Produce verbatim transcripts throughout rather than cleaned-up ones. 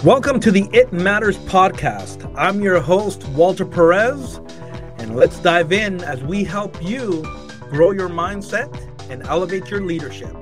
Welcome to the It Matters podcast. I'm your host, Walter Perez, and let's dive in as we help you grow your mindset and elevate your leadership.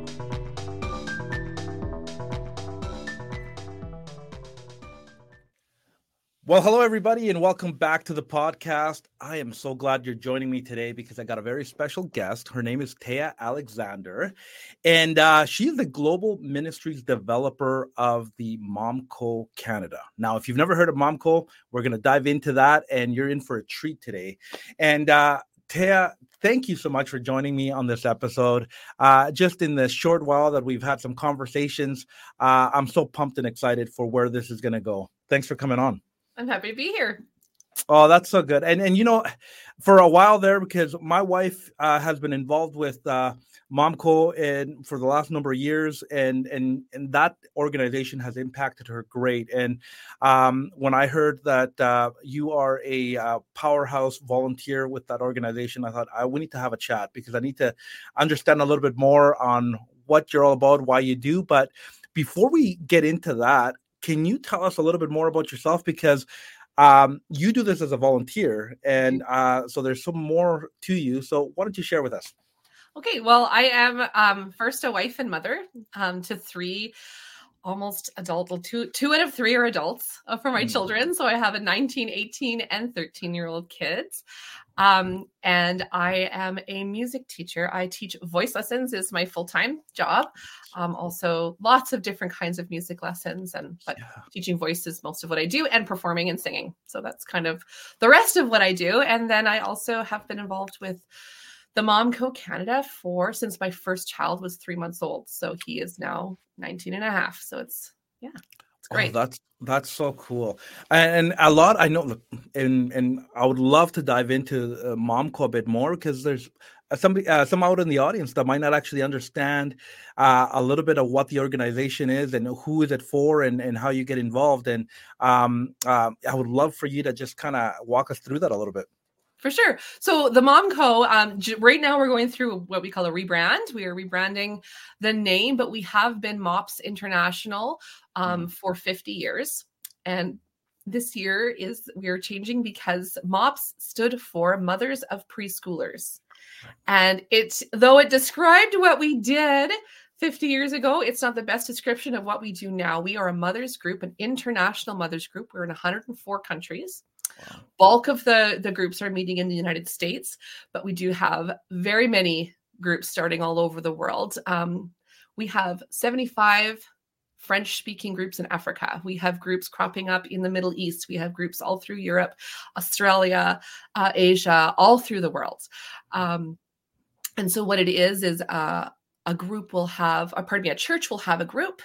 Well, hello, everybody, and welcome back to the podcast. I am so glad you're joining me today because I got a very special guest. Her name is Thea Alexander, and uh, she's the Global Ministries developer of the Momco Canada. Now, if you've never heard of Momco, we're going to dive into that, and you're in for a treat today. And uh, Thea, thank you so much for joining me on this episode. Uh, just in the short while that we've had some conversations, uh, I'm so pumped and excited for where this is going to go. Thanks for coming on. I'm happy to be here. Oh, that's so good. And, and you know, for a while there, because my wife uh, has been involved with uh, Momco and for the last number of years, and, and, and that organization has impacted her great. And um, when I heard that uh, you are a uh, powerhouse volunteer with that organization, I thought, I, we need to have a chat because I need to understand a little bit more on what you're all about, why you do. But before we get into that, can you tell us a little bit more about yourself? Because um, you do this as a volunteer, and uh, so there's some more to you. So why don't you share with us? Okay, well, I am um, first a wife and mother um, to three almost adult, two, two out of three are adults uh, for my mm. children. So I have a nineteen, eighteen, and thirteen-year-old kids. Um, and I am a music teacher. I teach voice lessons is my full-time job. Um, also lots of different kinds of music lessons, and but yeah. teaching voice is most of what I do, and performing and singing. So that's kind of the rest of what I do. And then I also have been involved with the Momco Canada for since my first child was three months old. So he is now nineteen and a half. So it's, yeah, it's great. Oh, that's That's so cool. And a lot, I know, and and I would love to dive into uh, Momco a bit more, because there's somebody, uh, some out in the audience that might not actually understand uh, a little bit of what the organization is and who is it for, and, and how you get involved. And um, uh, I would love for you to just kind of walk us through that a little bit. For sure. So the Momco, um, j- right now we're going through what we call a rebrand. We are rebranding the name, but we have been MOPS International um, mm. for fifty years. And this year is we are changing because MOPS stood for Mothers of Preschoolers. And it, though it described what we did fifty years ago, it's not the best description of what we do now. We are a mothers group, an international mothers group. We're in one hundred four countries. Wow. Bulk of the, the groups are meeting in the United States, but we do have very many groups starting all over the world. Um, we have seventy-five French-speaking groups in Africa. We have groups cropping up in the Middle East. We have groups all through Europe, Australia, uh, Asia, all through the world. Um, and so what it is, is uh, a group will have, or pardon me, a church will have a group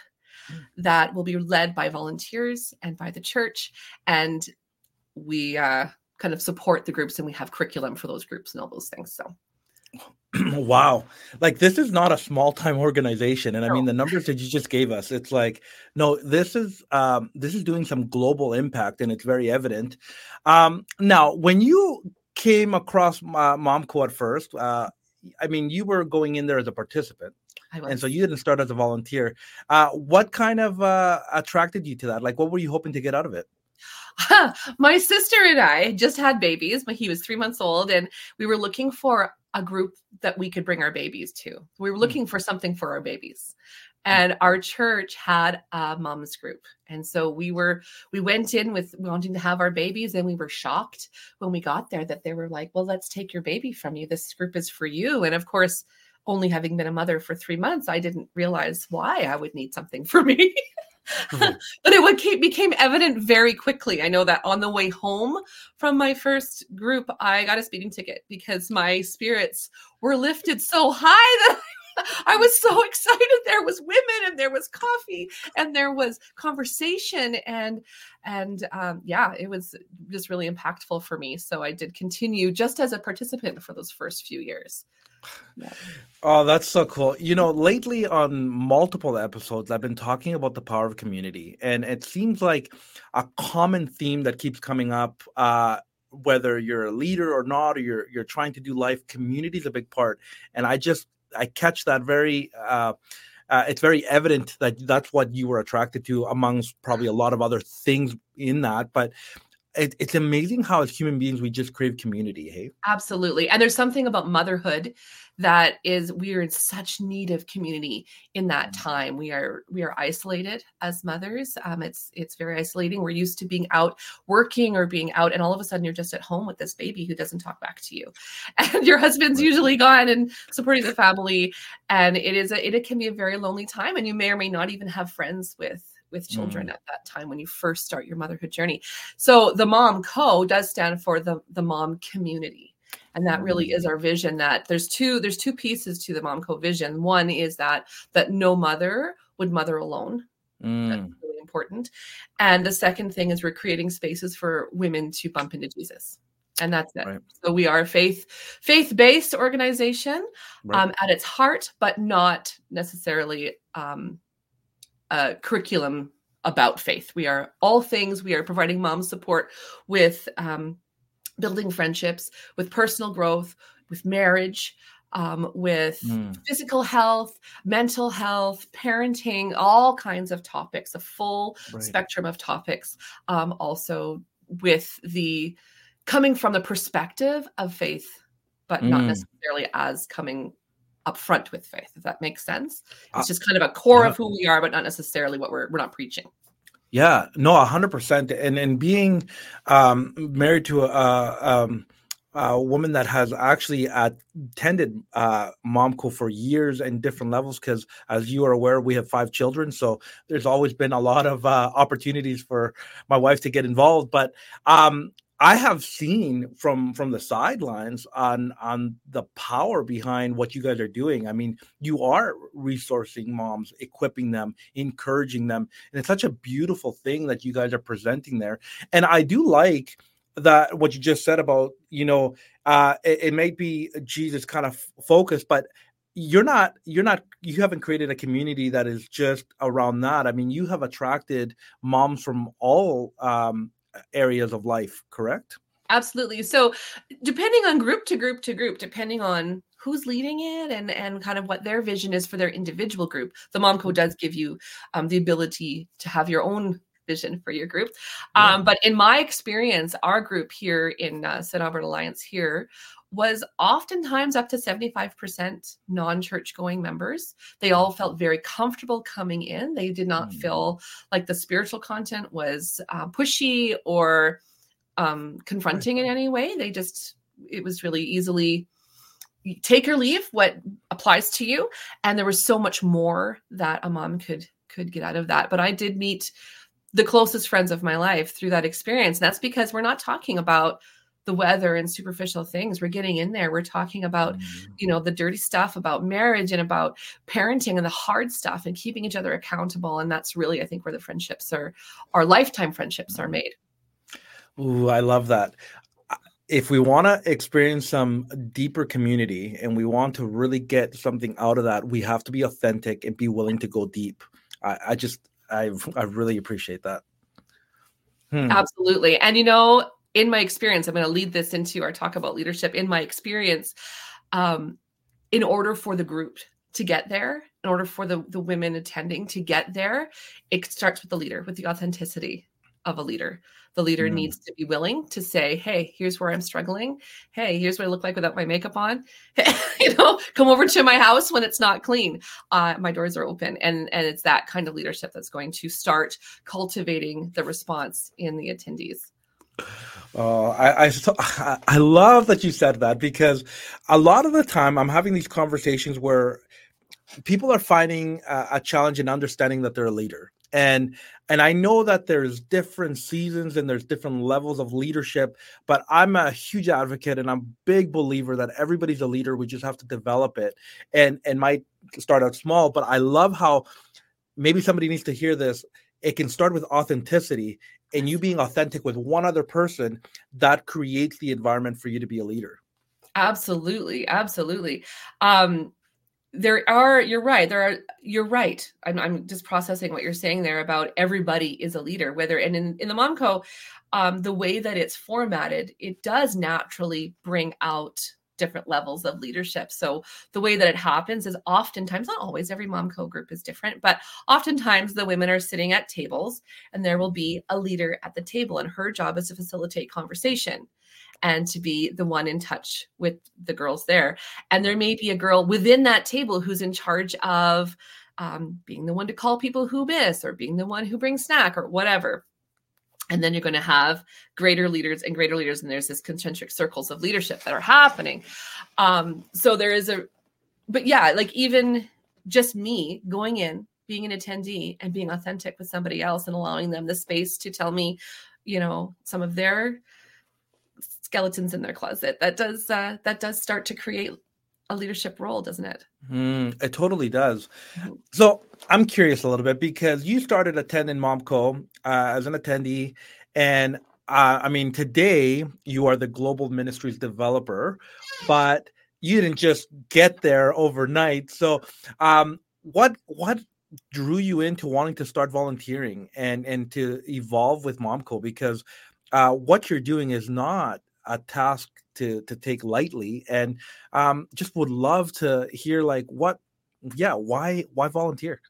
that will be led by volunteers and by the church. And we uh, kind of support the groups, and we have curriculum for those groups and all those things. So, wow. Like, this is not a small time organization. And I mean, the numbers that you just gave us, it's like, no, this is, um, this is doing some global impact, and it's very evident. Um, now, when you came across uh, Momco at first, uh, I mean, you were going in there as a participant. I was. And so you didn't start as a volunteer. Uh, what kind of uh, attracted you to that? Like, what were you hoping to get out of it? My sister and I just had babies, but he was three months old, and we were looking for a group that we could bring our babies to. We were looking mm. for something for our babies, and our church had a mom's group. And so we were, we went in with wanting to have our babies, and we were shocked when we got there that they were like, well, let's take your baby from you. This group is for you. And of course, only having been a mother for three months, I didn't realize why I would need something for me. Mm-hmm. But it would keep, became evident very quickly. I know that on the way home from my first group, I got a speeding ticket because my spirits were lifted so high that I was so excited. There was women, and there was coffee, and there was conversation, and and um, yeah, it was just really impactful for me. So I did continue just as a participant for those first few years. Yeah. Oh, that's so cool. You know, lately on multiple episodes, I've been talking about the power of community, and it seems like a common theme that keeps coming up, uh, whether you're a leader or not, or you're, you're trying to do life, community is a big part. And I just, I catch that very, uh, uh, it's very evident that that's what you were attracted to amongst probably a lot of other things in that. But it, it's amazing how as human beings, we just crave community. Hey, absolutely. And there's something about motherhood that is, we are in such need of community in that time. We are, we are isolated as mothers. Um, it's, it's very isolating. We're used to being out working or being out, and all of a sudden you're just at home with this baby who doesn't talk back to you, and your husband's usually gone and supporting the family. And it is, a, it can be a very lonely time. And you may or may not even have friends with with children mm. at that time when you first start your motherhood journey. So the Mom Co does stand for the, the mom community. And that really is our vision, that there's two, there's two pieces to the Mom Co vision. One is that, that no mother would mother alone. Mm. That's really important. And the second thing is we're creating spaces for women to bump into Jesus. And that's it. Right. So we are a faith, faith-based organization right. um, at its heart, but not necessarily um, a curriculum about faith. We are all things. We are providing mom support with um, building friendships, with personal growth, with marriage, um, with mm. physical health, mental health, parenting, all kinds of topics, a full right. spectrum of topics. Um, also with the coming from the perspective of faith, but mm. not necessarily as coming up front with faith, if that makes sense. It's just kind of a core yeah. of who we are, but not necessarily what we're we're not preaching. Yeah, no, a hundred percent. And and being um, married to a, um, a woman that has actually attended uh, Mom Co for years and different levels, because as you are aware, we have five children, so there's always been a lot of uh, opportunities for my wife to get involved. But um, I have seen from from the sidelines on on the power behind what you guys are doing. I mean, you are resourcing moms, equipping them, encouraging them, and it's such a beautiful thing that you guys are presenting there. And I do like that what you just said about, you know, uh, it, it may be Jesus kind of focused, but you're not you're not you haven't created a community that is just around that. I mean, you have attracted moms from all um areas of life, correct? Absolutely. So depending on group to group to group, depending on who's leading it and, and kind of what their vision is for their individual group, the Mom Co does give you um, the ability to have your own vision for your group. Yeah. Um, but in my experience, our group here in uh, Saint Albert Alliance here was oftentimes up to seventy-five percent non-church going members. They all felt very comfortable coming in. They did not mm. feel like the spiritual content was uh, pushy or um, confronting right. in any way. They just, it was really easily take or leave what applies to you. And there was so much more that a mom could, could get out of that. But I did meet the closest friends of my life through that experience. And that's because we're not talking about the weather and superficial things. We're getting in there. We're talking about, mm-hmm. you know, the dirty stuff about marriage and about parenting and the hard stuff and keeping each other accountable. And that's really, I think, where the friendships are, our lifetime friendships mm-hmm. are made. Ooh, I love that. If we want to experience some deeper community and we want to really get something out of that, we have to be authentic and be willing to go deep. I, I just, I, I really appreciate that. Hmm. Absolutely. And, you know, in my experience, I'm going to lead this into our talk about leadership. In my experience, um, in order for the group to get there, in order for the, the women attending to get there, it starts with the leader, with the authenticity of a leader. The leader mm. needs to be willing to say, hey, here's where I'm struggling. Hey, here's what I look like without my makeup on. You know, come over to my house when it's not clean. Uh, my doors are open. And, and it's that kind of leadership that's going to start cultivating the response in the attendees. Oh, I, I I love that you said that, because a lot of the time I'm having these conversations where people are finding a, a challenge in understanding that they're a leader. And and I know that there's different seasons and there's different levels of leadership, but I'm a huge advocate and I'm a big believer that everybody's a leader. We just have to develop it, and and might start out small. But I love how maybe somebody needs to hear this. It can start with authenticity, and you being authentic with one other person that creates the environment for you to be a leader. Absolutely. Absolutely. Um, there are, you're right. There are, you're right. I'm, I'm just processing what you're saying there about everybody is a leader, whether, and in, in the Mom Co, um, the way that it's formatted, it does naturally bring out different levels of leadership. So the way that it happens is oftentimes, not always, every Momco group is different, but oftentimes the women are sitting at tables and there will be a leader at the table, and her job is to facilitate conversation and to be the one in touch with the girls there. And there may be a girl within that table who's in charge of um, being the one to call people who miss, or being the one who brings snack or whatever. And then you're going to have greater leaders and greater leaders. And there's this concentric circles of leadership that are happening. Um, so there is a, but yeah, like even just me going in, being an attendee and being authentic with somebody else and allowing them the space to tell me, you know, some of their skeletons in their closet, that does, uh, that does start to create a leadership role, doesn't it? Mm, it totally does. So I'm curious a little bit, because you started attending Momco uh, as an attendee, and uh, I mean, today you are the global ministries developer, but you didn't just get there overnight. So um, what what drew you into wanting to start volunteering and and to evolve with Momco? Because uh, what you're doing is not a task to to take lightly, and um, just would love to hear like what, yeah, why why volunteer?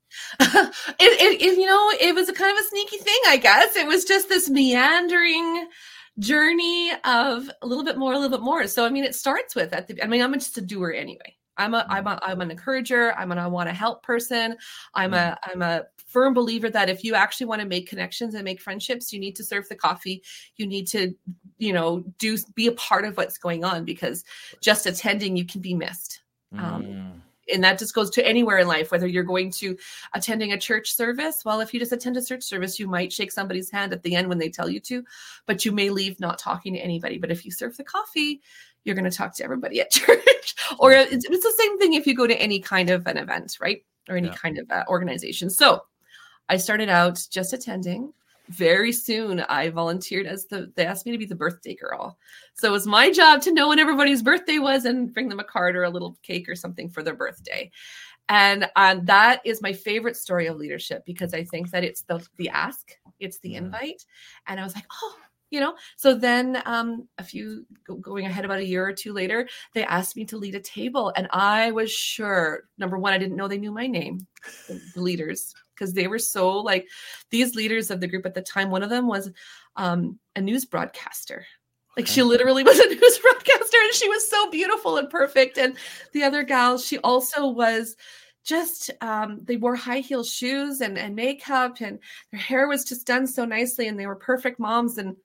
it, it, it, you know, it was a kind of a sneaky thing, I guess. It was just this meandering journey of a little bit more, a little bit more. So, I mean, it starts with, at the, I mean, I'm just a doer anyway. I'm a, I'm a, I'm an encourager. I'm an, I want to help person. I'm a, I'm a firm believer that if you actually want to make connections and make friendships, you need to serve the coffee. You need to, you know, do, be a part of what's going on, because just attending, you can be missed. Um, Mm. And that just goes to anywhere in life, whether you're going to attending a church service. Well, if you just attend a church service, you might shake somebody's hand at the end when they tell you to, but you may leave not talking to anybody. But if you serve the coffee, you're going to talk to everybody at church. Or it's, it's the same thing if you go to any kind of an event, right? Or any Yeah. kind of uh, organization. So I started out just attending. Very soon I volunteered as the, they asked me to be the birthday girl. So it was my job to know when everybody's birthday was and bring them a card or a little cake or something for their birthday. And um, that is my favorite story of leadership, because I think that it's the, the ask, it's the invite. And I was like, oh, you know, so then um, a few go, going ahead about a year or two later, they asked me to lead a table. And I was sure, number one, I didn't know they knew my name, the, the leaders, because they were so like these leaders of the group at the time. One of them was um, a news broadcaster. Like she literally was a news broadcaster, and she was so beautiful and perfect. And the other gal, she also was just, um, they wore high heel shoes and, and makeup, and their hair was just done so nicely, and they were perfect moms. And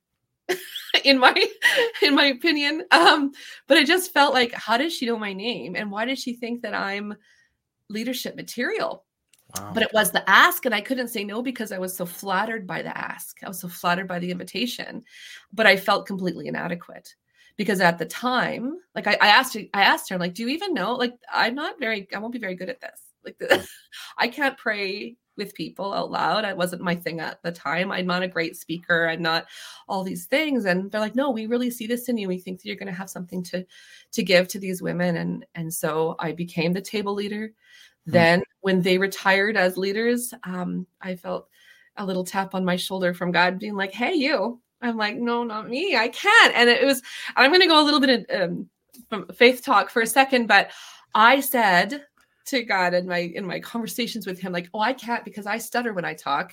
in my, in my opinion, um, but I just felt like, how does she know my name? And why does she think that I'm leadership material? Wow. But it was the ask, and I couldn't say no because I was so flattered by the ask. I was so flattered by the invitation, but I felt completely inadequate because at the time, like I, I asked, I asked her, like, do you even know? Like, I'm not very, I won't be very good at this. Like, the, I can't pray with people out loud. It wasn't my thing at the time. I'm not a great speaker. I'm not all these things. And they're like, no, we really see this in you. We think that you're going to have something to, to give to these women. And, and so I became the table leader. Then when they retired as leaders, um, I felt a little tap on my shoulder from God being like, hey, you. I'm like, no, not me. I can't. And it was, I'm going to go a little bit of um, from faith talk for a second, but I said to God in my, in my conversations with him, like, oh, I can't because I stutter when I talk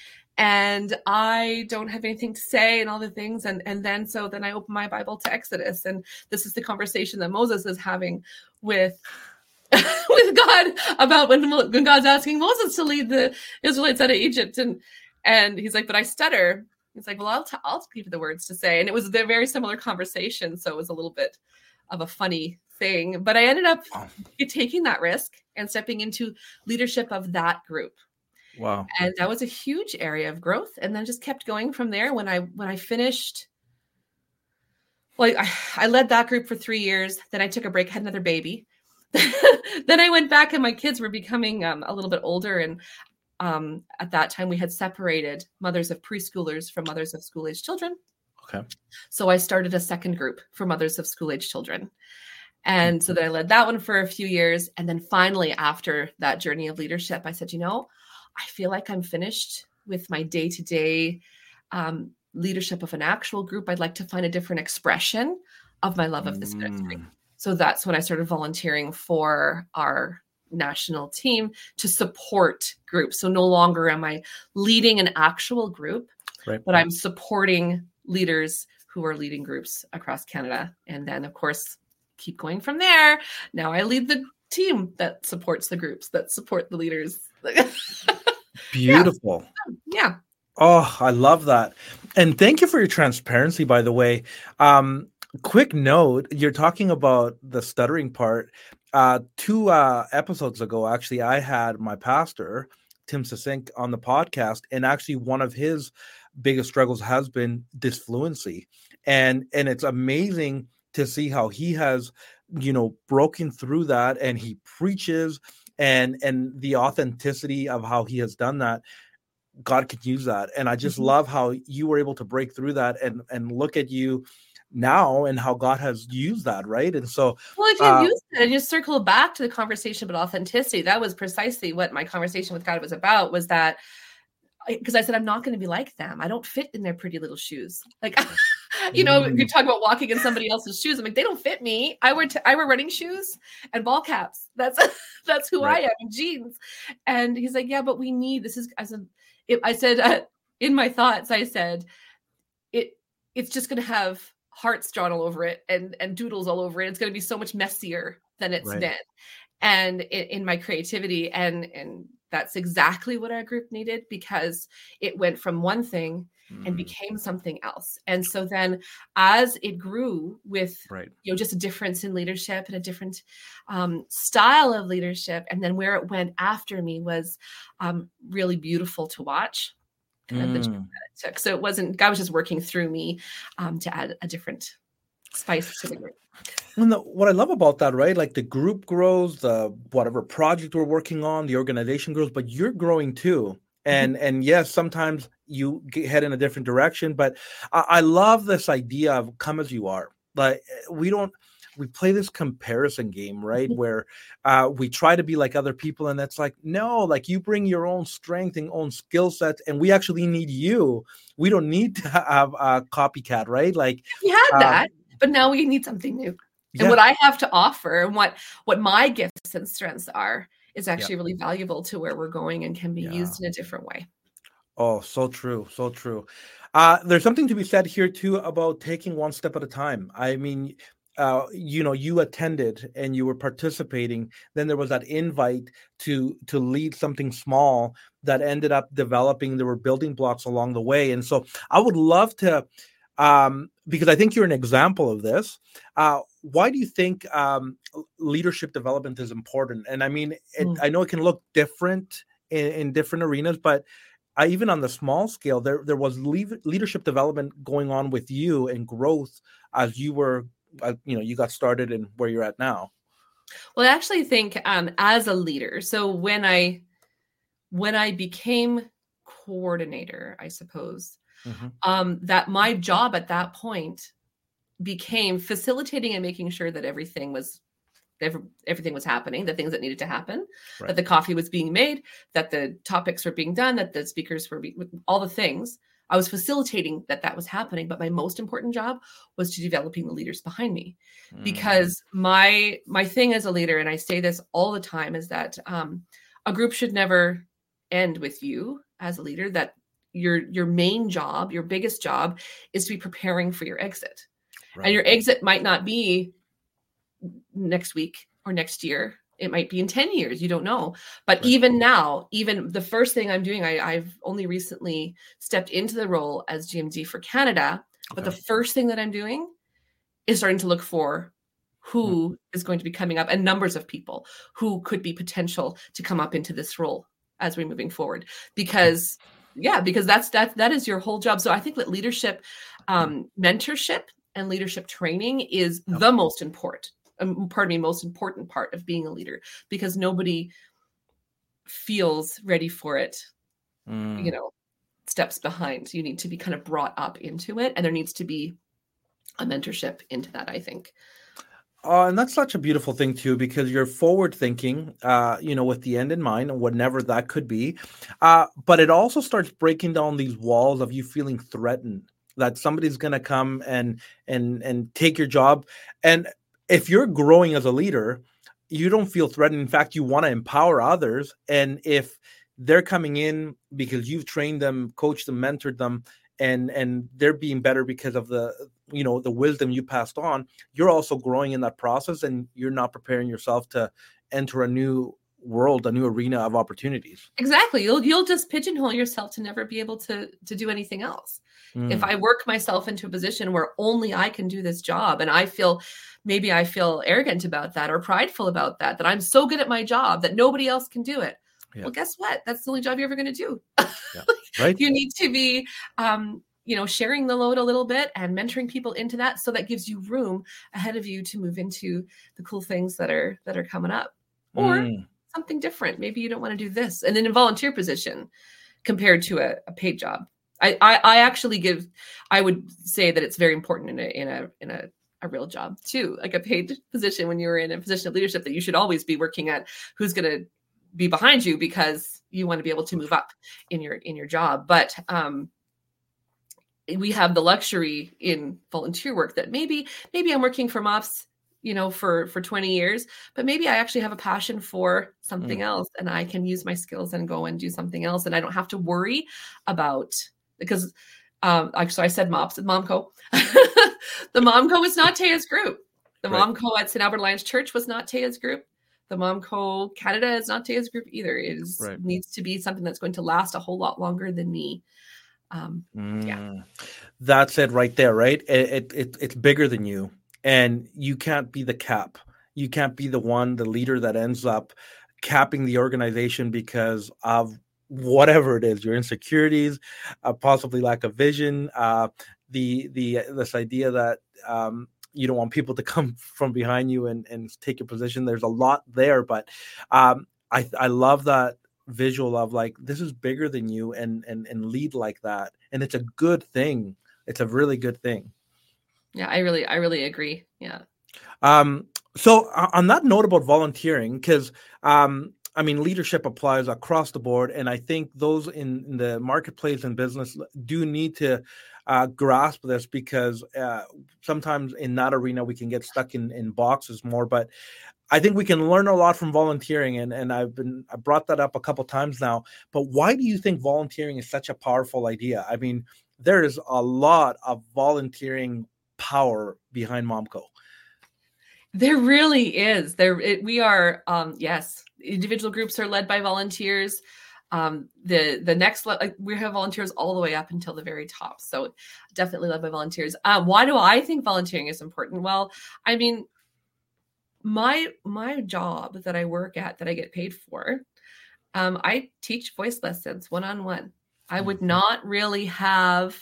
and I don't have anything to say and all the things. And, and then, so then I open my Bible to Exodus. And this is the conversation that Moses is having with with God about when, when God's asking Moses to lead the Israelites out of Egypt. And, and he's like, but I stutter. He's like, well, I'll, t- I'll give you the words to say. And it was a very similar conversation. So it was a little bit of a funny thing, but I ended up wow. taking that risk and stepping into leadership of that group. Wow. And that was a huge area of growth. And then just kept going from there. When I, when I finished, well, I, I led that group for three years. Then I took a break, had another baby. Then I went back and my kids were becoming um, a little bit older. And um, at that time we had separated mothers of preschoolers from mothers of school-age children. Okay. So I started a second group for mothers of school-age children. And so then I led that one for a few years. And then finally, after that journey of leadership, I said, you know, I feel like I'm finished with my day-to-day um, leadership of an actual group. I'd like to find a different expression of my love of this ministry. So that's when I started volunteering for our national team to support groups. So no longer am I leading an actual group, right. but I'm supporting leaders who are leading groups across Canada. And then, of course, keep going from there. Now I lead the team that supports the groups, that support the leaders. Beautiful. Yeah. yeah. Oh, I love that. And thank you for your transparency, by the way. Um, quick note, you're talking about the stuttering part. Uh, two uh, episodes ago, actually, I had my pastor, Tim Sasink, on the podcast, and actually one of his biggest struggles has been disfluency. And, and it's amazing to see how he has, you know, broken through that, and he preaches, and, and the authenticity of how he has done that. God could use that. And I just mm-hmm. love how you were able to break through that and, and look at you now and how God has used that, right? And so, well, if you uh, use it and you circle back to the conversation about authenticity, that was precisely what my conversation with God was about, was that because I said, I'm not going to be like them. I don't fit in their pretty little shoes. Like, you know, mm. you talk about walking in somebody else's shoes. I'm like, they don't fit me. I wear, t- I wear running shoes and ball caps. That's, that's who right. I am, in jeans. And he's like, yeah, but we need, this is, as a, it, I said, uh, in my thoughts, I said, it, it's just going to have hearts drawn all over it and, and doodles all over it. It's going to be so much messier than it's right. been. And in, in my creativity, and, and that's exactly what our group needed, because it went from one thing mm. and became something else. And so then as it grew with, right. you know, just a difference in leadership and a different um, style of leadership, and then where it went after me was um, really beautiful to watch. Kind of the journey that it took. So it wasn't, God was just working through me um, to add a different spice to the group. And the, what I love about that, right? Like the group grows, the whatever project we're working on, the organization grows, but you're growing too. And mm-hmm. and yes, sometimes you get, head in a different direction, but I, I love this idea of come as you are. Like we don't, we play this comparison game, right? Mm-hmm. Where uh, we try to be like other people, and it's like, no, like you bring your own strength and own skill sets, and we actually need you. We don't need to have a copycat, right? Like we had that. Um, But now we need something new. And yeah. what I have to offer and what, what my gifts and strengths are is actually yeah. really valuable to where we're going and can be yeah. used in a different way. Oh, so true. So true. Uh, there's something to be said here too about taking one step at a time. I mean, uh, you know, you attended and you were participating. Then there was that invite to, to lead something small that ended up developing. There were building blocks along the way. And so I would love to, Um, because I think you're an example of this. Uh, why do you think um, leadership development is important? And I mean, it, mm. I know it can look different in, in different arenas, but I, even on the small scale, there there was le- leadership development going on with you and growth as you were, uh, you know, you got started and where you're at now. Well, I actually think um, as a leader, so when I when I became coordinator, I suppose. Mm-hmm. Um, that my job at that point became facilitating and making sure that everything was every, everything was happening, the things that needed to happen, right. that the coffee was being made, that the topics were being done, that the speakers were being, all the things. I was facilitating that that was happening, but my most important job was to developing the leaders behind me, mm. because my my thing as a leader, and I say this all the time, is that um, a group should never end with you as a leader. That your your main job, your biggest job, is to be preparing for your exit. Right. And your exit might not be next week or next year. It might be in ten years. You don't know. But right. even now, even the first thing I'm doing, I, I've only recently stepped into the role as G M D for Canada. Okay. But the first thing that I'm doing is starting to look for who mm. is going to be coming up, and numbers of people who could be potential to come up into this role as we're moving forward. Because Yeah, because that's that that is your whole job. So I think that leadership, um, mentorship, and leadership training is yep. the most important. Um, pardon me, most important part of being a leader, because nobody feels ready for it. Mm. You know, steps behind. You need to be kind of brought up into it, and there needs to be a mentorship into that, I think. Uh, and that's such a beautiful thing too, because you're forward thinking, uh, you know, with the end in mind, and whatever that could be. Uh, but it also starts breaking down these walls of you feeling threatened that somebody's going to come and and and take your job. And if you're growing as a leader, you don't feel threatened. In fact, you want to empower others. And if they're coming in because you've trained them, coached them, mentored them, and and they're being better because of the, you know, the wisdom you passed on, you're also growing in that process, and you're not preparing yourself to enter a new world, a new arena of opportunities. Exactly. You'll you'll just pigeonhole yourself to never be able to to do anything else. Mm. If I work myself into a position where only I can do this job, and I feel maybe I feel arrogant about that or prideful about that, that I'm so good at my job that nobody else can do it. Yeah. Well, guess what? That's the only job you're ever going to do. Yeah. Right. You need to be, um, you know, sharing the load a little bit and mentoring people into that. So that gives you room ahead of you to move into the cool things that are, that are coming up, or mm. something different. Maybe you don't want to do this. And in a volunteer position compared to a, a paid job. I, I, I actually give, I would say that it's very important in a, in a, in a, a real job too, like a paid position. When you're in a position of leadership, that you should always be working at who's going to be behind you, because you want to be able to move up in your, in your job. But, um, we have the luxury in volunteer work that maybe, maybe I'm working for MOPS, you know, for, for twenty years, but maybe I actually have a passion for something mm. else, and I can use my skills and go and do something else. And I don't have to worry about, because, um, so I said MOPS, MOMCO. The MOMCO is not Taya's group. The right. MOMCO at Saint Albert Alliance Church was not Taya's group. The MOMCO Canada is not Taya's group either. It is, right. needs to be something that's going to last a whole lot longer than me. Um, mm. Yeah. That's it right there, right? It, it, it It's bigger than you. And you can't be the cap. You can't be the one, the leader that ends up capping the organization because of whatever it is, your insecurities, uh, possibly lack of vision, uh, the the this idea that um, you don't want people to come from behind you and, and take your position. There's a lot there, but um, I I love that visual of like, this is bigger than you, and and and lead like that, and it's a good thing. It's a really good thing. Yeah, I really, I really agree. Yeah. Um, so on that note about volunteering, because um, I mean, leadership applies across the board, and I think those in, in the marketplace and business do need to uh, grasp this, because uh, sometimes in that arena we can get stuck in, in boxes more. But I think we can learn a lot from volunteering, and, and I've been I brought that up a couple times now. But why do you think volunteering is such a powerful idea? I mean, there is a lot of volunteering power behind MOMCO. There really is. There it, we are. Um, yes, individual groups are led by volunteers. Um, the the next le- like, we have volunteers all the way up until the very top. So definitely led by volunteers. Uh, why do I think volunteering is important? Well, I mean, my my job that I work at, that I get paid for, um, I teach voice lessons one-on-one. I would not really have.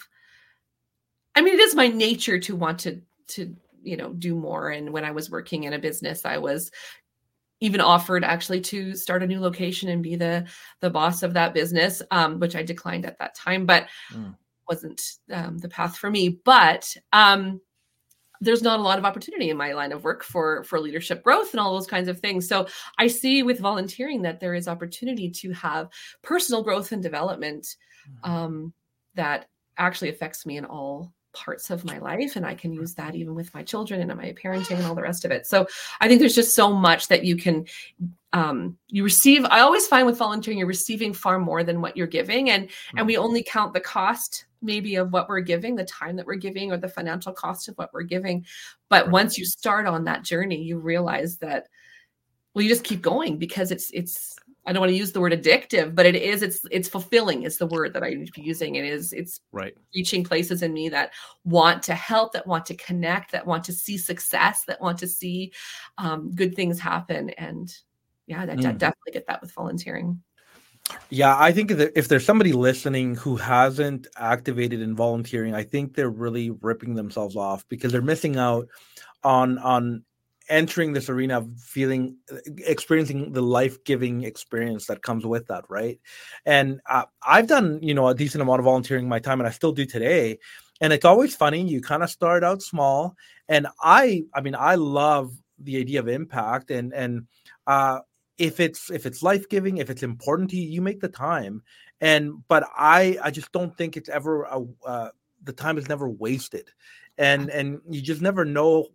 I mean, it is my nature to want to, to, you know, do more. And when I was working in a business, I was even offered actually to start a new location and be the, the boss of that business, um, which I declined at that time, but mm. wasn't um, the path for me. But um, there's not a lot of opportunity in my line of work for, for leadership growth and all those kinds of things. So I see with volunteering that there is opportunity to have personal growth and development um, that actually affects me in all parts of my life. And I can use that even with my children and my parenting and all the rest of it. So I think there's just so much that you can, um, you receive. I always find with volunteering, you're receiving far more than what you're giving. And, and we only count the cost maybe of what we're giving, the time that we're giving, or the financial cost of what we're giving. But right. once you start on that journey, you realize that, well, you just keep going, because it's, it's, I don't want to use the word addictive, but it is, it's, it's fulfilling is the word that I need to be using. It is, it's right. reaching places in me that want to help, that want to connect, that want to see success, that want to see um, good things happen. And yeah, that, mm. definitely get that with volunteering. Yeah, I think that if there's somebody listening who hasn't activated in volunteering, I think they're really ripping themselves off, because they're missing out on, on, entering this arena of feeling, experiencing the life-giving experience that comes with that, right? And uh, I've done, you know, a decent amount of volunteering in my time, and I still do today. And it's always funny. You kind of start out small, and I, I mean, I love the idea of impact, and and uh, if it's if it's life-giving, if it's important to you, you make the time. And but I, I just don't think it's ever a, uh, the time is never wasted, and and you just never know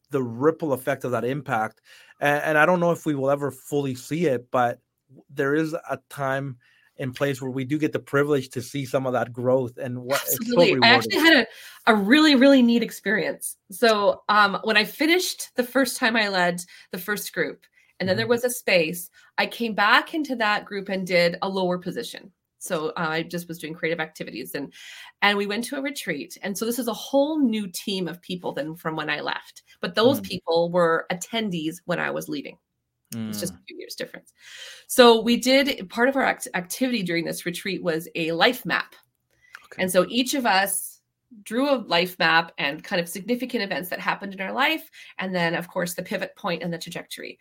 the ripple effect of that impact. And, and I don't know if we will ever fully see it, but there is a time and place where we do get the privilege to see some of that growth, and what it's so Absolutely. I rewarding. actually had a, a really, really neat experience. So um, when I finished the first time I led the first group, and then Mhm. there was a space, I came back into that group and did a lower position. So uh, I just was doing creative activities, and and we went to a retreat. And so this is a whole new team of people than from when I left. But those Mm. people were attendees when I was leaving. It's just Mm. a few years difference. So we did, part of our act- activity during this retreat was a life map. Okay. And so each of us drew a life map and kind of significant events that happened in our life. And then, of course, the pivot point and the trajectory.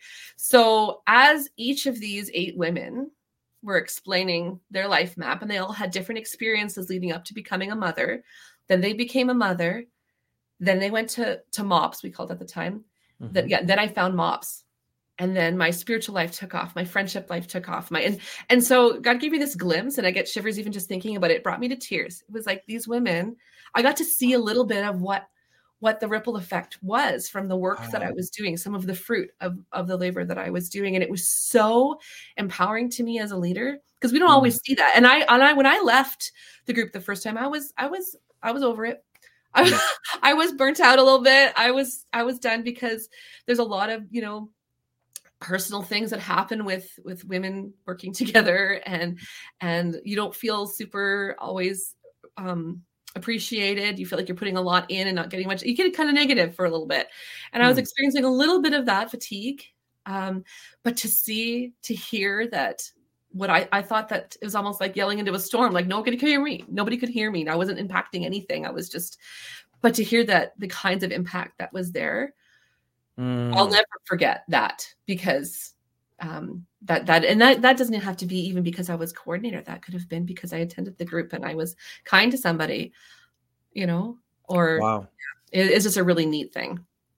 So as each of these eight women were explaining their life map, and they all had different experiences leading up to becoming a mother, then they became a mother. Then they went to, to MOPS, we called it at the time. Mhm. That, yeah, then I found MOPS. And then my spiritual life took off. My friendship life took off. My and and so God gave me this glimpse, and I get shivers even just thinking about it. It brought me to tears. It was like these women, I got to see a little bit of what what the ripple effect was from the work that I Wow. was doing, some of the fruit of, of the labor that I was doing. And it was so empowering to me as a leader, because we don't Mm. always see that. And I and I when I left the group the first time, I was I was I was over it. I, Mm. I was burnt out a little bit. I was I was done, because there's a lot of, you know, personal things that happen with with women working together, and and you don't feel super always um appreciated. You feel like you're putting a lot in and not getting much. You get kind of negative for a little bit, and I was Hmm. experiencing a little bit of that fatigue. Um but to see, to hear that, what I, I thought that it was almost like yelling into a storm, like nobody could hear me. Nobody could hear me. I wasn't impacting anything. I was just, but to hear that the kinds of impact that was there, I'll Mm. never forget that, because um, that that and that that doesn't have to be even because I was coordinator. That could have been because I attended the group and I was kind to somebody, you know, or Wow. it, it's just a really neat thing.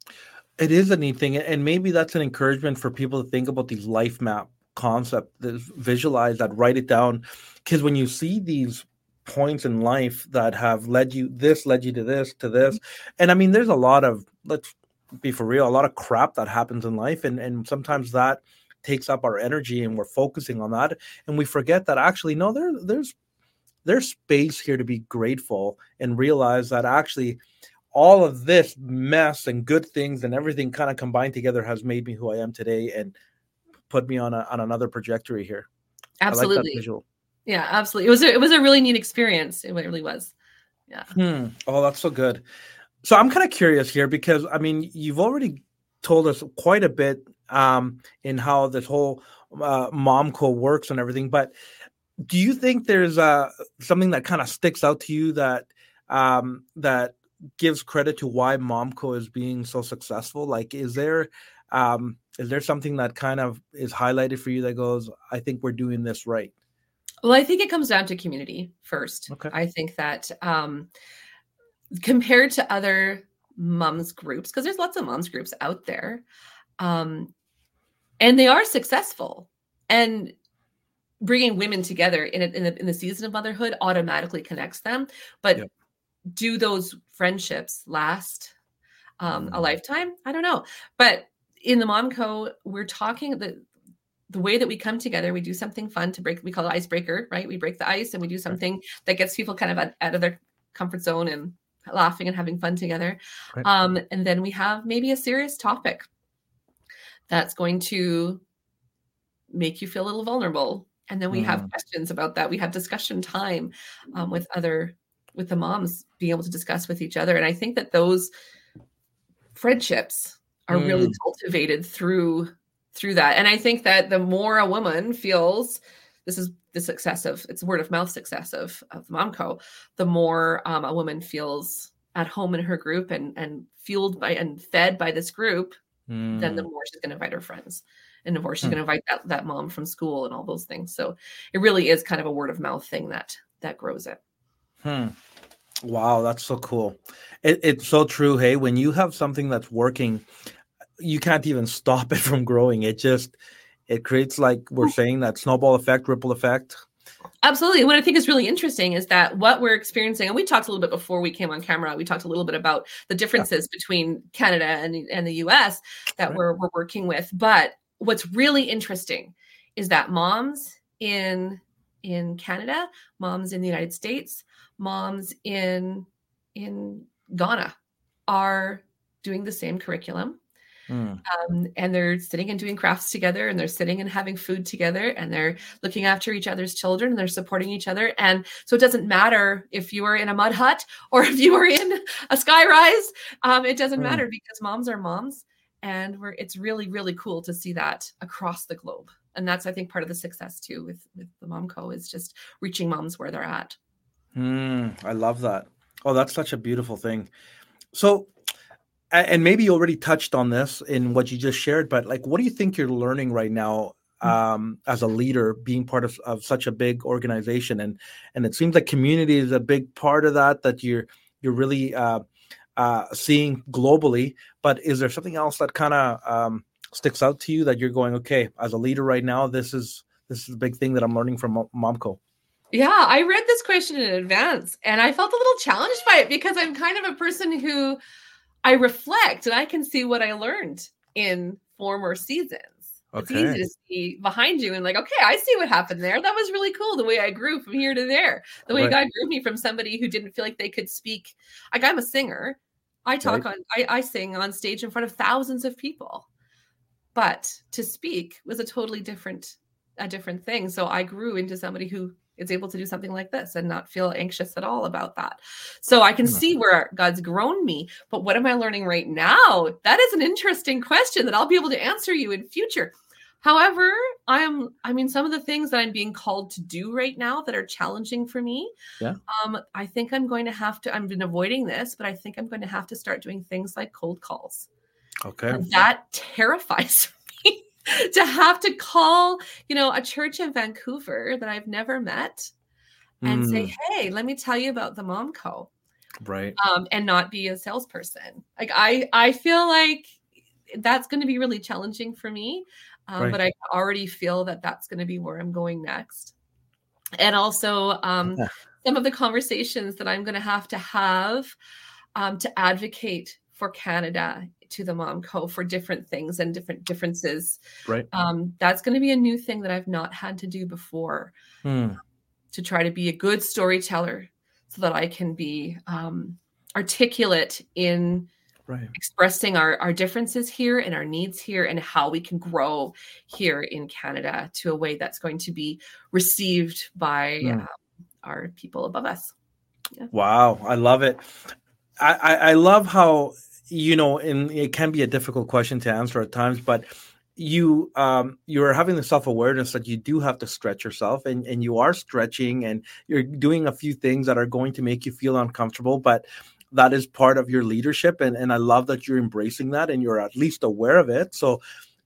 It is a neat thing, and maybe that's an encouragement for people to think about these life map concept, that visualize that, write it down, because when you see these points in life that have led you, this led you to this, to this, and I mean, there's a lot of, let's be for real, a lot of crap that happens in life, and and sometimes that takes up our energy, and we're focusing on that, and we forget that actually, no, there there's there's space here to be grateful and realize that actually all of this mess and good things and everything kind of combined together has made me who I am today and put me on a, on another trajectory here. Absolutely. I like that visual. Yeah, absolutely. It was a, it was a really neat experience. It really was. Yeah. Hmm. Oh, that's so good. So I'm kind of curious here, because I mean, you've already told us quite a bit um, in how this whole uh, MomCo works and everything, but do you think there's uh, something that kind of sticks out to you that um, that gives credit to why MomCo is being so successful? Like, is there um, is there something that kind of is highlighted for you that goes, I think we're doing this right? Well, I think it comes down to community first. Okay. I think that um, compared to other moms groups, because there's lots of moms groups out there, um, and they are successful, and bringing women together in, a, in, the, in the season of motherhood automatically connects them. But Yep. do those friendships last um, a Mm. lifetime? I don't know. But in the MomCo, we're talking the the way that we come together. We do something fun to break. We call it icebreaker, right? We break the ice, and we do something right. that gets people kind of out, out of their comfort zone and laughing and having fun together. Right. Um, and then we have maybe a serious topic that's going to make you feel a little vulnerable. And then we mm. have questions about that. We have discussion time um, with other, with the moms being able to discuss with each other. And I think that those friendships are mm. really cultivated through, through that. And I think that the more a woman feels, this is the success of, it's word of mouth success of, of MomCo, the more um, a woman feels at home in her group and, and fueled by and fed by this group, mm. then the more she's going to invite her friends. And of course, she's hmm. going to invite that, that mom from school and all those things. So it really is kind of a word of mouth thing that that grows it. Hmm. Wow, that's so cool. It, it's so true. Hey, when you have something that's working, you can't even stop it from growing. It just, it creates, like we're saying, that snowball effect, ripple effect. Absolutely. What I think is really interesting is that what we're experiencing, and we talked a little bit before we came on camera, we talked a little bit about the differences yeah. between Canada and, and the U S that right. we're, we're working with. But what's really interesting is that moms in, in Canada, moms in the United States, moms in, in Ghana are doing the same curriculum. Mm. Um, and they're sitting and doing crafts together, and they're sitting and having food together, and they're looking after each other's children, and they're supporting each other. And so it doesn't matter if you are in a mud hut or if you are in a sky rise. Um, it doesn't mm. matter, because moms are moms. And we're, it's really, really cool to see that across the globe. And that's, I think, part of the success too with, with the MomCo is just reaching moms where they're at. Mm, I love that. Oh, that's such a beautiful thing. So, and maybe you already touched on this in what you just shared, but like, what do you think you're learning right now um, as a leader, being part of, of such a big organization? And and it seems like community is a big part of that, that you're you're really uh, uh, seeing globally. But is there something else that kind of um, sticks out to you that you're going, okay, as a leader right now, this is this is a big thing that I'm learning from MomCo? Yeah, I read this question in advance, and I felt a little challenged by it, because I'm kind of a person who I reflect and I can see what I learned in former seasons. Okay. It's easy to see behind you and like, okay, I see what happened there. That was really cool. The way I grew from here to there, the way right. God grew me from somebody who didn't feel like they could speak. Like, I'm a singer. I talk right. on, I, I sing on stage in front of thousands of people, but to speak was a totally different, a different thing. So I grew into somebody who is able to do something like this and not feel anxious at all about that. So I can see where God's grown me, but what am I learning right now? That is an interesting question that I'll be able to answer you in future. However, I am, I mean, some of the things that I'm being called to do right now that are challenging for me, yeah. um, I think I'm going to have to, I've been avoiding this, but I think I'm going to have to start doing things like cold calls. Okay. And that terrifies me. To have to call, you know, a church in Vancouver that I've never met and mm. say, hey, let me tell you about the MomCo. Right. Um, and not be a salesperson. Like, I, I feel like that's going to be really challenging for me. Um, right. But I already feel that that's going to be where I'm going next. And also um, yeah. some of the conversations that I'm going to have to have um, to advocate for Canada to the MomCo for different things and different differences. Right. Um, that's going to be a new thing that I've not had to do before, hmm. to try to be a good storyteller so that I can be um, articulate in right. expressing our, our differences here and our needs here and how we can grow here in Canada to a way that's going to be received by hmm. uh, our people above us. Yeah. Wow. I love it. I, I, I love how, you know, and it can be a difficult question to answer at times, but you um, you're having the self-awareness that you do have to stretch yourself, and, and you are stretching, and you're doing a few things that are going to make you feel uncomfortable, but that is part of your leadership. And, and I love that you're embracing that and you're at least aware of it. So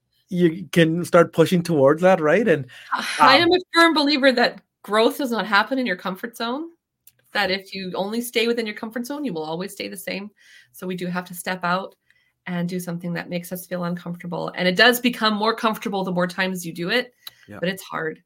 you can start pushing towards that, right? And um, I am a firm believer that growth does not happen in your comfort zone. That if you only stay within your comfort zone, you will always stay the same. So we do have to step out and do something that makes us feel uncomfortable. And it does become more comfortable the more times you do it, yeah. but it's hard.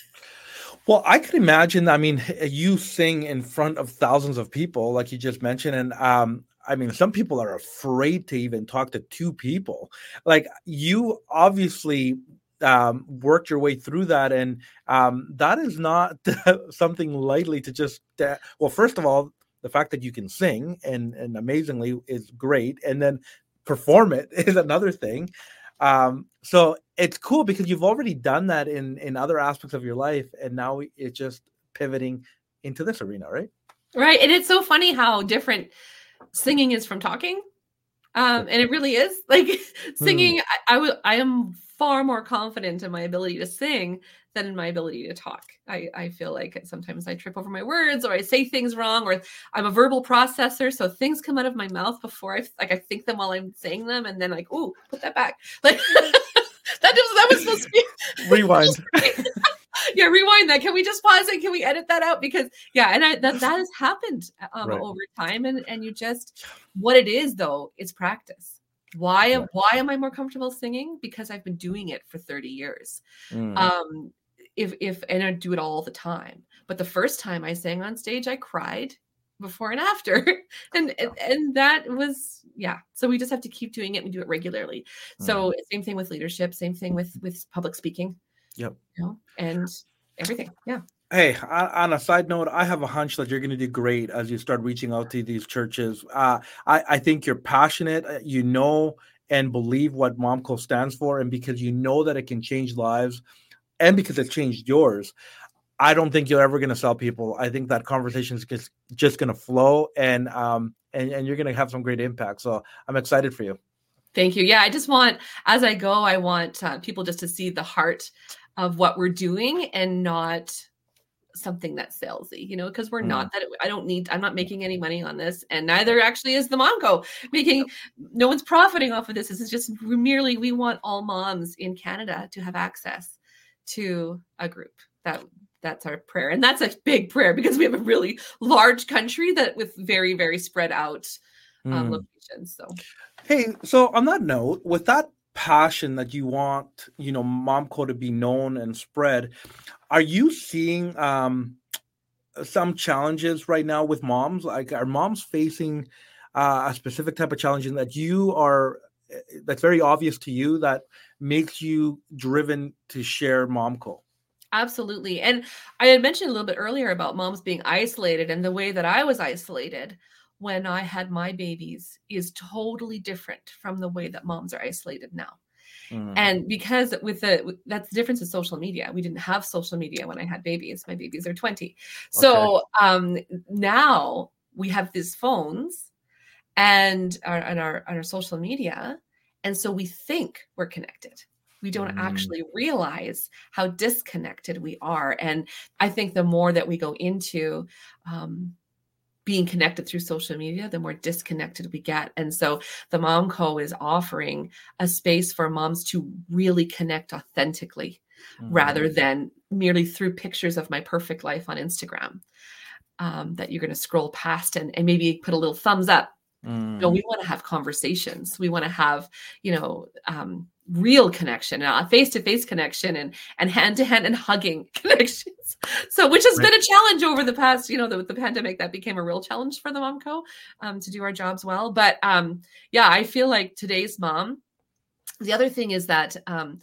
Well, I could imagine, I mean, you sing in front of thousands of people, like you just mentioned. And um, I mean, some people are afraid to even talk to two people. Like, you obviously Um, worked your way through that, and um, that is not something lightly to just. Uh, well, first of all, the fact that you can sing and and amazingly is great, and then perform it is another thing. Um, so it's cool because you've already done that in in other aspects of your life, and now it's just pivoting into this arena, right? Right, and it's so funny how different singing is from talking, um, and it really is. Like singing, mm. I, I, w- I am. far more confident in my ability to sing than in my ability to talk. I, I feel like sometimes I trip over my words or I say things wrong, or I'm a verbal processor. So things come out of my mouth before I like I think them while I'm saying them, and then like, oh, put that back. Like that was that was supposed to be rewind. Yeah, rewind that. Can we just pause it? Can we edit that out? Because yeah, and I, that that has happened um, right. over time, and and you just what it is though is practice. Why, yeah. why am I more comfortable singing? Because I've been doing it for thirty years. Mm. Um, if, if, and I do it all the time, But the first time I sang on stage, I cried before and after. and, and and that was, yeah. So we just have to keep doing it. We do it regularly. So mm. same thing with leadership, same thing with, with public speaking. Yep. You know, and everything. Yeah. Hey, on a side note, I have a hunch that you're going to do great as you start reaching out to these churches. Uh, I, I think you're passionate, you know, and believe what Momco stands for. And because you know that it can change lives and because it changed yours, I don't think you're ever going to sell people. I think that conversation is just, just going to flow and, um, and, and you're going to have some great impact. So I'm excited for you. Thank you. Yeah. I just want, as I go, I want uh, people just to see the heart of what we're doing and not something that's salesy, you know, because we're mm. not that. I don't need, I'm not making any money on this. And neither actually is the Momco making, no one's profiting off of this. This is just merely, we want all moms in Canada to have access to a group. That that's our prayer. And that's a big prayer because we have a really large country that with very, very spread out um, mm. locations. So, hey, so on that note, with that passion that you want, you know, Momco to be known and spread, are you seeing um, some challenges right now with moms? Like, are moms facing uh, a specific type of challenge that you are, that's very obvious to you that makes you driven to share Momco? Absolutely. And I had mentioned a little bit earlier about moms being isolated, and the way that I was isolated when I had my babies is totally different from the way that moms are isolated now. Mm. And because with the, with, that's the difference in social media. We didn't have social media when I had babies. My babies are twenty. So okay. um, now we have these phones and our, and our, and our social media. And so we think we're connected. We don't mm. actually realize how disconnected we are. And I think the more that we go into um, being connected through social media, the more disconnected we get. And so the Momco is offering a space for moms to really connect authentically mm. rather than merely through pictures of my perfect life on Instagram um, that you're going to scroll past and, and maybe put a little thumbs up. Mm. No, we want to have conversations. We want to have, you know, um, real connection, a face-to-face connection and, and hand-to-hand and hugging connections. So, which has right. been a challenge over the past, you know, the, the pandemic, that became a real challenge for the Momco um, to do our jobs well. But um, yeah, I feel like today's mom, the other thing is that um,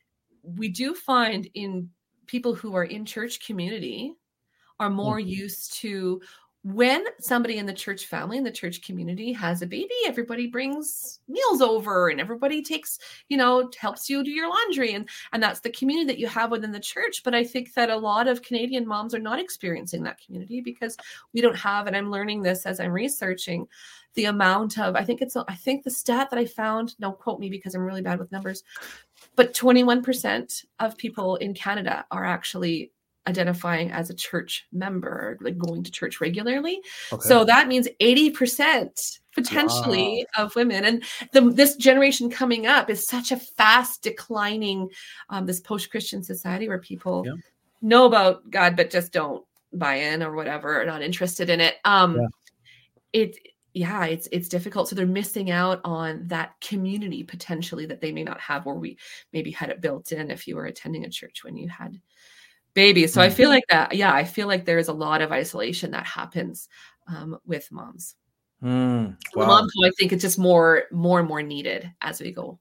we do find in people who are in church community are more mm-hmm. used to when somebody in the church family, in the church community has a baby, everybody brings meals over and everybody takes, you know, helps you do your laundry. And, and that's the community that you have within the church. But I think that a lot of Canadian moms are not experiencing that community because we don't have, and I'm learning this as I'm researching, the amount of, I think it's, I think the stat that I found, don't quote me because I'm really bad with numbers, but twenty-one percent of people in Canada are actually identifying as a church member, like going to church regularly. Okay. So that means eighty percent potentially wow. of women. And the, this generation coming up is such a fast declining, um, this post-Christian society where people yeah. know about God, but just don't buy in or whatever, or not interested in it. Um, yeah. It, yeah, it's, it's difficult. So they're missing out on that community potentially that they may not have, or we maybe had it built in if you were attending a church when you had babies. So mm. I feel like that. Yeah, I feel like there is a lot of isolation that happens um, with moms. Mm, wow. Momco, I think it's just more, more and more needed as we go.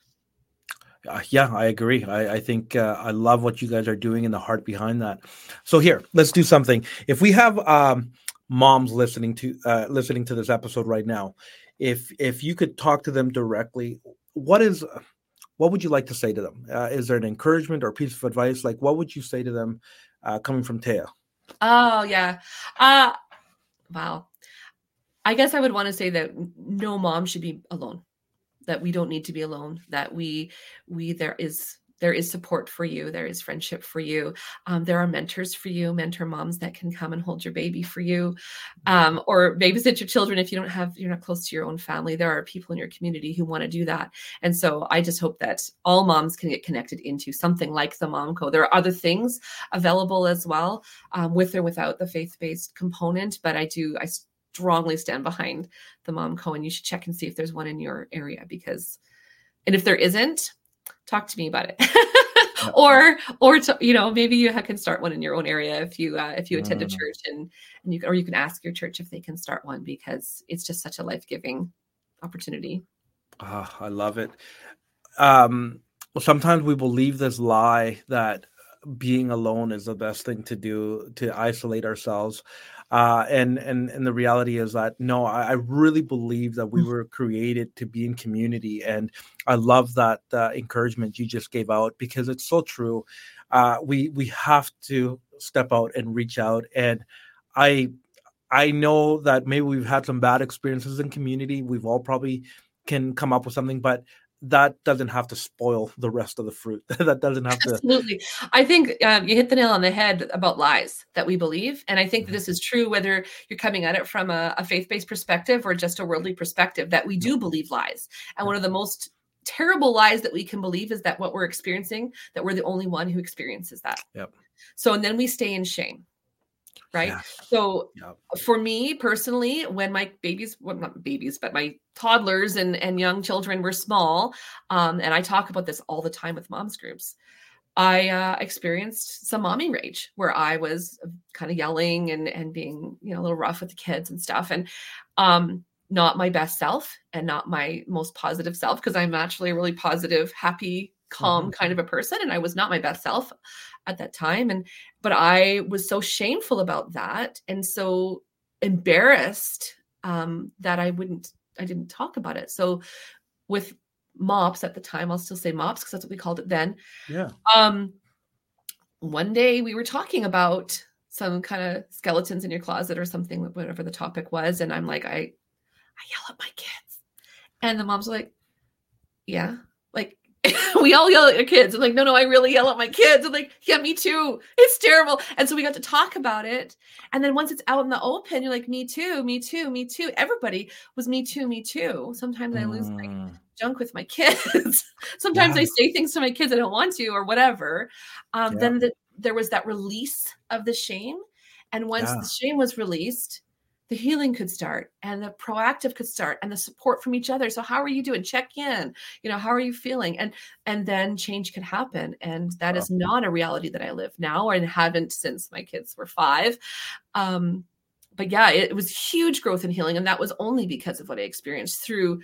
Uh, yeah, I agree. I, I think uh, I love what you guys are doing and the heart behind that. So here, let's do something. If we have um, moms listening to uh, listening to this episode right now, if if you could talk to them directly, what is what would you like to say to them? Uh, is there an encouragement or a piece of advice? Like, what would you say to them uh, coming from Taya? Oh, yeah. Uh, wow. I guess I would want to say that no mom should be alone, that we don't need to be alone, that we, we, there is, there is support for you. There is friendship for you. Um, there are mentors for you, mentor moms that can come and hold your baby for you, um, or babysit your children. If you don't have, you're not close to your own family, there are people in your community who want to do that. And so I just hope that all moms can get connected into something like the Momco. There are other things available as well, um, with or without the faith-based component, but I do, I strongly stand behind the Momco, and you should check and see if there's one in your area, because, and if there isn't, talk to me about it. Yep. or or to, you know, maybe you can start one in your own area if you uh, if you attend a Mm. church, and and you or you can ask your church if they can start one, because it's just such a life-giving opportunity. Ah, I love it. Um, sometimes we believe this lie that being alone is the best thing to do, to isolate ourselves. Uh, and and and the reality is that no, I, I really believe that we were created to be in community, and I love that uh, encouragement you just gave out, because it's so true. Uh, we we have to step out and reach out, and I I know that maybe we've had some bad experiences in community. We've all probably can come up with something, but that doesn't have to spoil the rest of the fruit. That doesn't have to. Absolutely. I think um, you hit the nail on the head about lies that we believe. And I think that Mhm. this is true whether you're coming at it from a, a faith-based perspective or just a worldly perspective, that we do believe lies. And one of the most terrible lies that we can believe is that what we're experiencing, that we're the only one who experiences that. Yep. So, and then we stay in shame, right? Yes. So Yep. for me personally, when my babies, well, not babies, but my toddlers and, and young children were small, um, and I talk about this all the time with moms groups, I uh, experienced some mommy rage where I was kind of yelling and and being, you know, a little rough with the kids and stuff, and um, not my best self and not my most positive self, because I'm actually a really positive, happy, calm Mhm. kind of a person, and I was not my best self at that time. And but I was so shameful about that and so embarrassed um, that I wouldn't, I didn't talk about it. So with mops at the time, I'll still say mops because that's what we called it then. Yeah. Um, one day we were talking about some kind of skeletons in your closet or something, whatever the topic was. And I'm like, I, I yell at my kids. And the mom's like, yeah, like we all yell at your kids. I'm like, no, no, I really yell at my kids. I'm like, yeah, me too. It's terrible. And so we got to talk about it. And then once it's out in the open, you're like, me too, me too, me too. Everybody was me too, me too. Sometimes I lose my Mm. junk with my kids. Sometimes Yeah. I say things to my kids I don't want to or whatever. Um, Yeah. then the, there was that release of the shame. And once Yeah. the shame was released, the healing could start and the proactive could start and the support from each other. So how are you doing? Check in, you know, how are you feeling? And, and then change could happen. And that Wow. is not a reality that I live now and haven't since my kids were five. Um, but yeah, it, it was huge growth and healing. And that was only because of what I experienced through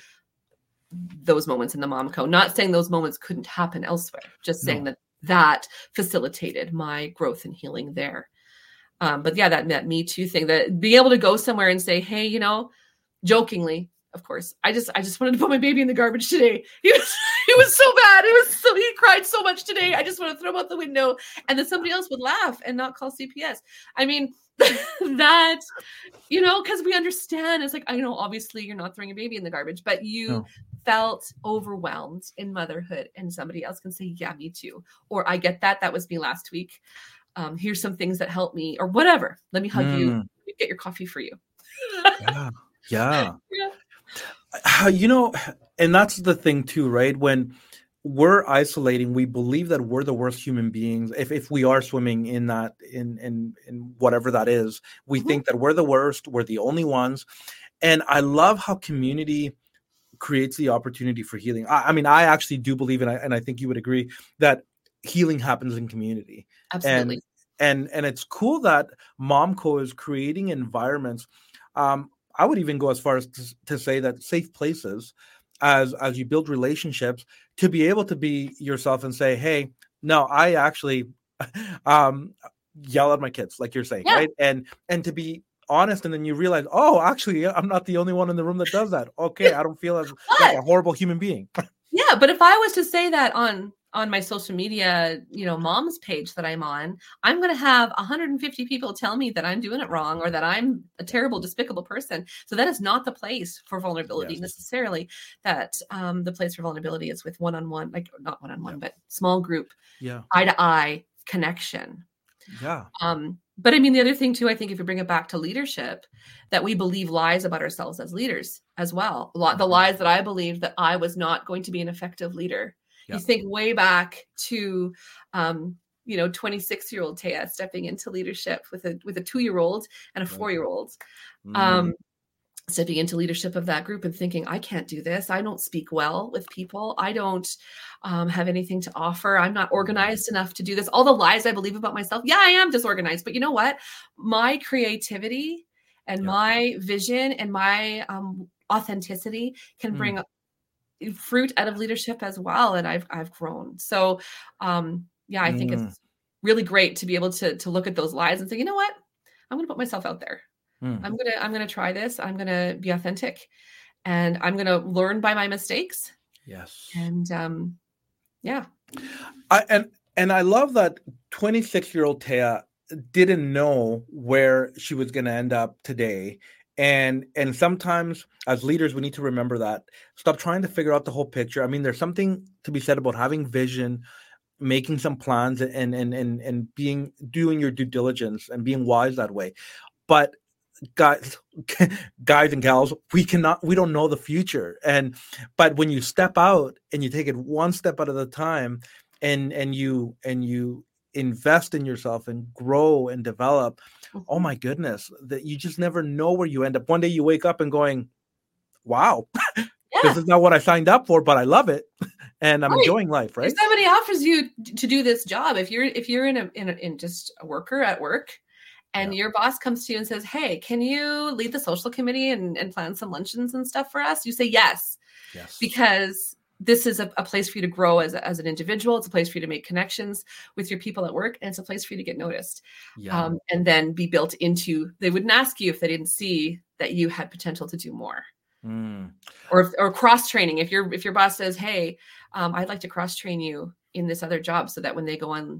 those moments in the Momco. Not saying those moments couldn't happen elsewhere, just saying No. that that facilitated my growth and healing there. Um, but yeah, that, that Me Too thing, that being able to go somewhere and say, hey, you know, jokingly, of course, I just, I just wanted to put my baby in the garbage today. He was, it was so bad. It was so, he cried so much today. I just want to throw him out the window. And then somebody else would laugh and not call C P S. I mean, that, you know, because we understand it's like, I know, obviously you're not throwing your baby in the garbage, but you No. felt overwhelmed in motherhood, and somebody else can say, yeah, me too. Or I get that. That was me last week. Um, here's some things that help me, or whatever. Let me hug Mm. you. Let me get your coffee for you. Yeah. Yeah. Yeah. Uh, You know, and that's the thing too, right? When we're isolating, we believe that we're the worst human beings. If if we are swimming in that, in in in whatever that is, we Mhm. think that we're the worst, we're the only ones. And I love how community creates the opportunity for healing. I, I mean, I actually do believe, and I and I think you would agree, that healing happens in community. And Absolutely. and and it's cool that Momco is creating environments. Um, I would even go as far as to, to say that safe places, as as you build relationships, to be able to be yourself and say, "Hey, no, I actually um, yell at my kids," like you're saying, Yeah. right? And and to be honest, and then you realize, oh, actually, I'm not the only one in the room that does that. Okay, I don't feel as like But a horrible human being. yeah, but if I was to say that on on my social media, you know, mom's page that I'm on, I'm going to have one hundred fifty people tell me that I'm doing it wrong or that I'm a terrible, despicable person. So that is not the place for vulnerability Yes. necessarily. That um, the place for vulnerability is with one-on-one, like not one-on-one, Yeah. but small group, Yeah, eye to eye connection. yeah, Um, but I mean, the other thing too, I think if you bring it back to leadership, that we believe lies about ourselves as leaders as well. A lot, the Mhm. lies that I believed that I was not going to be an effective leader. Yeah. You think way back to, um, you know, twenty-six year old Taya stepping into leadership with a, with a two year old and a Right. four year old. Mm. Um, stepping into leadership of that group and thinking, I can't do this. I don't speak well with people. I don't um, have anything to offer. I'm not organized enough to do this. All the lies I believe about myself. Yeah, I am disorganized. But you know what? My creativity and yeah. my vision and my um, authenticity can mm. bring fruit out of leadership as well. And I've I've grown. So um, yeah, I think mm. it's really great to be able to, to look at those lies and say, you know what? I'm going to put myself out there. Mm. I'm going to, I'm going to try this. I'm going to be authentic and I'm going to learn by my mistakes. Yes. And, um, yeah. I, and, and I love that twenty-six year old Taya didn't know where she was going to end up today. And, and sometimes as leaders, we need to remember that. Stop trying to figure out the whole picture. I mean, there's something to be said about having vision, making some plans and, and, and, and being, doing your due diligence and being wise that way. But guys, guys and gals, we cannot, we don't know the future. And, but when you step out and you take it one step at a time and, and you, and you invest in yourself and grow and develop, mm-hmm. oh my goodness, that you just never know where you end up. One day you wake up and going, wow, yeah. this is not what I signed up for, but I love it. And I'm right. enjoying life, right? If somebody offers you to do this job, if you're, if you're in a, in a, in just a worker at work, and yeah. your boss comes to you and says, hey, can you lead the social committee and, and plan some luncheons and stuff for us? You say yes, yes. because this is a, a place for you to grow as, a, as an individual. It's a place for you to make connections with your people at work. And it's a place for you to get noticed yeah. um, and then be built into, they wouldn't ask you if they didn't see that you had potential to do more. Mm. Or, or cross-training. If your if your boss says, hey, um, I'd like to cross-train you in this other job so that when they go on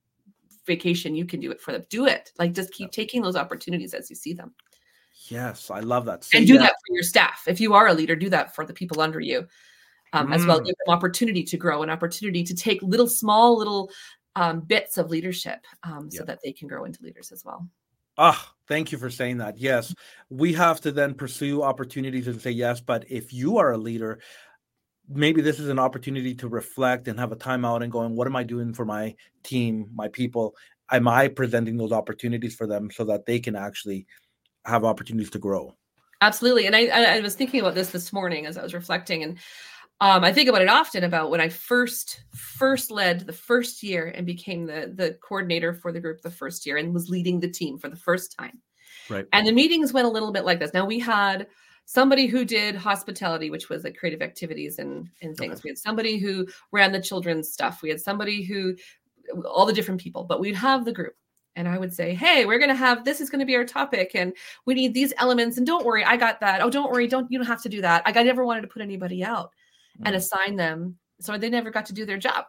vacation, you can do it for them. Do it. Like just keep taking those opportunities as you see them. Yes, I love that. See and do that. that for your staff. If you are a leader, do that for the people under you um, mm. as well. Give them opportunity to grow, an opportunity to take little, small, little um, bits of leadership um, so yep. that they can grow into leaders as well. Ah, thank you for saying that. Yes, we have to then pursue opportunities and say yes. But if you are a leader, maybe this is an opportunity to reflect and have a timeout and going, what am I doing for my team, my people? Am I presenting those opportunities for them so that they can actually have opportunities to grow? Absolutely. And I, I was thinking about this this morning as I was reflecting, and um, I think about it often about when I first, first led the first year and became the, the coordinator for the group the first year and was leading the team for the first time. Right. And the meetings went a little bit like this. Now we had somebody who did hospitality, which was like creative activities and, and things. Okay. We had somebody who ran the children's stuff. We had somebody who, all the different people, but we'd have the group. And I would say, hey, we're going to have, this is going to be our topic. And we need these elements. And don't worry, I got that. Oh, don't worry. Don't, you don't have to do that. Like I never wanted to put anybody out mm. and assign them. So they never got to do their job.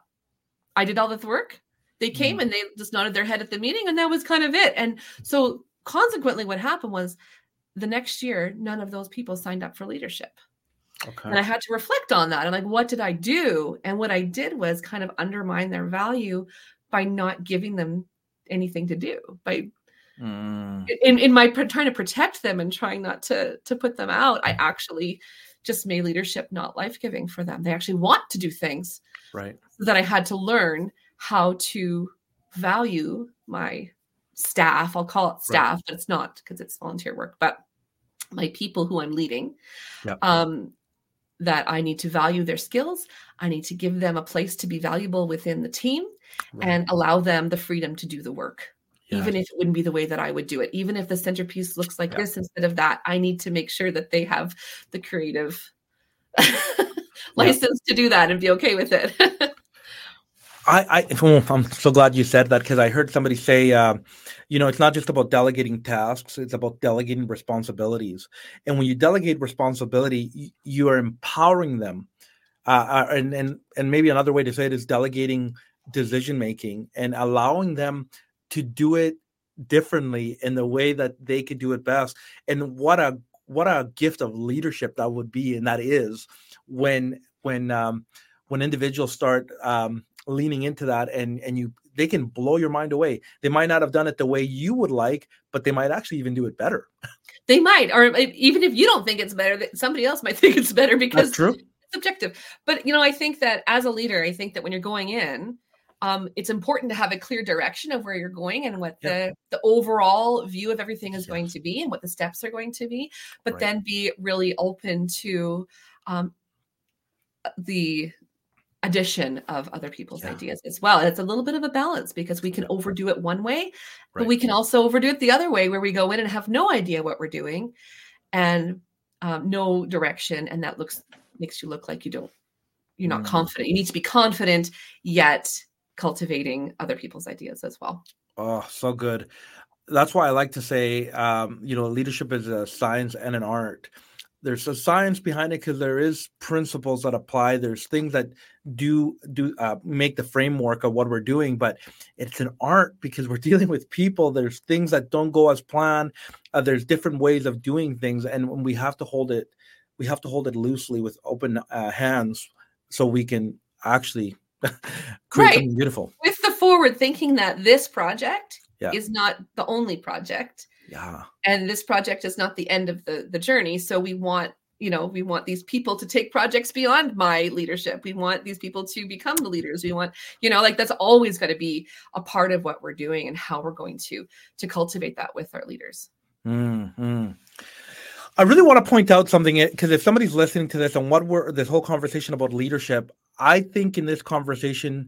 I did all the work. They came mm. and they just nodded their head at the meeting. And that was kind of it. And so consequently, what happened was, the next year, none of those people signed up for leadership. Okay. And I had to reflect on that. And like, what did I do? And what I did was kind of undermine their value by not giving them anything to do. By mm. in, in my trying to protect them and trying not to, to put them out, I actually just made leadership not life-giving for them. They actually want to do things. Right. So that I had to learn how to value my staff. I'll call it staff, right. but it's not because it's volunteer work, but my people who I'm leading, yep. um, that I need to value their skills. I need to give them a place to be valuable within the team right. and allow them the freedom to do the work, yes. even if it wouldn't be the way that I would do it. Even if the centerpiece looks like yep. this instead of that, I need to make sure that they have the creative license yep. to do that and be okay with it. I, I, I'm so glad you said that, because I heard somebody say, uh, you know, it's not just about delegating tasks, it's about delegating responsibilities. And when you delegate responsibility, you, you are empowering them. Uh, and, and, and maybe another way to say it is delegating decision-making and allowing them to do it differently in the way that they could do it best. And what a, what a gift of leadership that would be. And that is when, when, um, when individuals start, um, leaning into that and, and you, they can blow your mind away. They might not have done it the way you would like, but they might actually even do it better. They might, or even if you don't think it's better, somebody else might think it's better because That's true. It's subjective. But, you know, I think that as a leader, I think that when you're going in, um, it's important to have a clear direction of where you're going and what yep. the, the overall view of everything is yes. going to be and what the steps are going to be, but right. then be really open to um, the addition of other people's yeah. ideas as well. And it's a little bit of a balance because we can overdo it one way, right. but we can also overdo it the other way where we go in and have no idea what we're doing and um, no direction. And that looks makes you look like you don't, you're not mm. confident. You need to be confident, yet cultivating other people's ideas as well. Oh, so good. That's why I like to say, um, you know, leadership is a science and an art. There's a science behind it because there is principles that apply. There's things that do do uh, make the framework of what we're doing, but it's an art because we're dealing with people. There's things that don't go as planned. Uh, there's different ways of doing things, and we have to hold it. We have to hold it loosely with open uh, hands, so we can actually create right. something beautiful. With the forward thinking that this project yeah. is not the only project. Yeah. And this project is not the end of the, the journey. So we want, you know, we want these people to take projects beyond my leadership. We want these people to become the leaders. We want, you know, like that's always going to be a part of what we're doing and how we're going to, to cultivate that with our leaders. Mm-hmm. I really want to point out something because if somebody's listening to this and what we're, this whole conversation about leadership, I think in this conversation,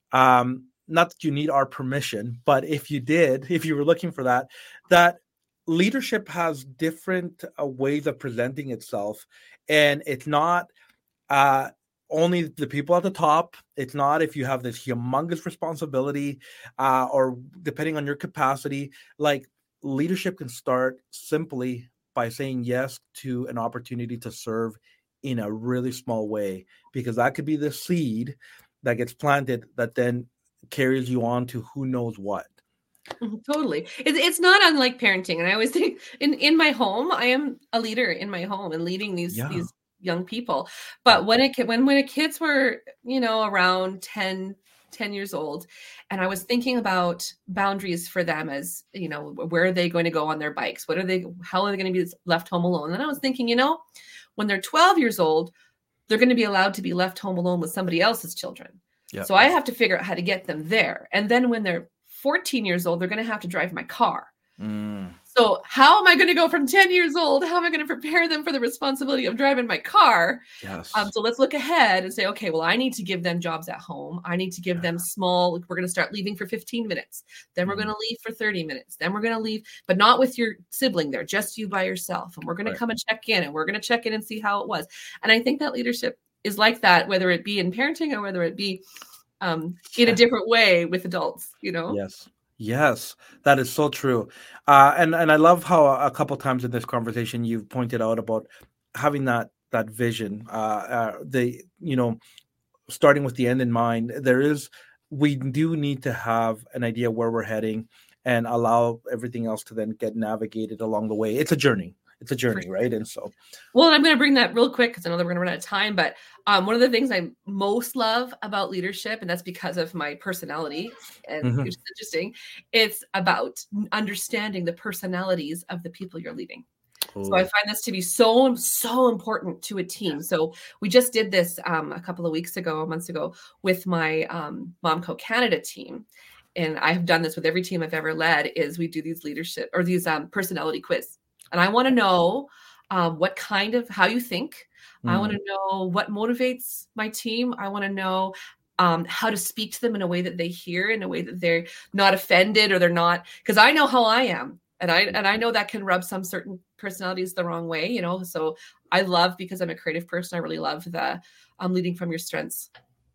um, not that you need our permission, but if you did, if you were looking for that, that leadership has different uh, ways of presenting itself. And it's not uh, only the people at the top. It's not if you have this humongous responsibility uh, or depending on your capacity, like leadership can start simply by saying yes to an opportunity to serve in a really small way, because that could be the seed that gets planted that then carries you on to who knows what. Totally. It's it's not unlike parenting. And I always think in, in my home, I am a leader in my home and leading these, yeah. these young people. But when it when when kids were, you know, around ten, ten years old, and I was thinking about boundaries for them as, you know, where are they going to go on their bikes? What are they, how are they going to be left home alone? And I was thinking, you know, when they're twelve years old, they're going to be allowed to be left home alone with somebody else's children. Yep. So I have to figure out how to get them there. And then when they're fourteen years old, they're going to have to drive my car. Mm. So how am I going to go from ten years old? How am I going to prepare them for the responsibility of driving my car? Yes. Um, so let's look ahead and say, okay, well, I need to give them jobs at home. I need to give yeah. them small, we're going to start leaving for fifteen minutes. Then mm. we're going to leave for thirty minutes. Then we're going to leave, but not with your sibling there, just you by yourself. And we're going right. to come and check in and we're going to check in and see how it was. And I think that leadership is like that, whether it be in parenting or whether it be um, in a different way with adults, you know? Yes. Yes, that is so true. Uh, and, and I love how a couple times in this conversation, you've pointed out about having that, that vision, uh, uh, the, you know, starting with the end in mind. There is, we do need to have an idea where we're heading and allow everything else to then get navigated along the way. It's a journey. It's a journey, sure. right? And so, well, and I'm going to bring that real quick because I know that we're going to run out of time. But um, one of the things I most love about leadership, and that's because of my personality, and mm-hmm. it's interesting, it's about understanding the personalities of the people you're leading. Ooh. So I find this to be so, so important to a team. So we just did this um, a couple of weeks ago, months ago, with my um, Momco Canada team. And I have done this with every team I've ever led, is we do these leadership or these um, personality quiz. And I want to know um, what kind of, how you think. Mm. I want to know what motivates my team. I want to know um, how to speak to them in a way that they hear, in a way that they're not offended or they're not, because I know how I am. And I, and I know that can rub some certain personalities the wrong way, you know? So I love, because I'm a creative person, I really love the um, leading from your strengths,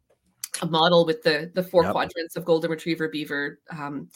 a model with the, the four yep. quadrants of golden retriever, beaver, um,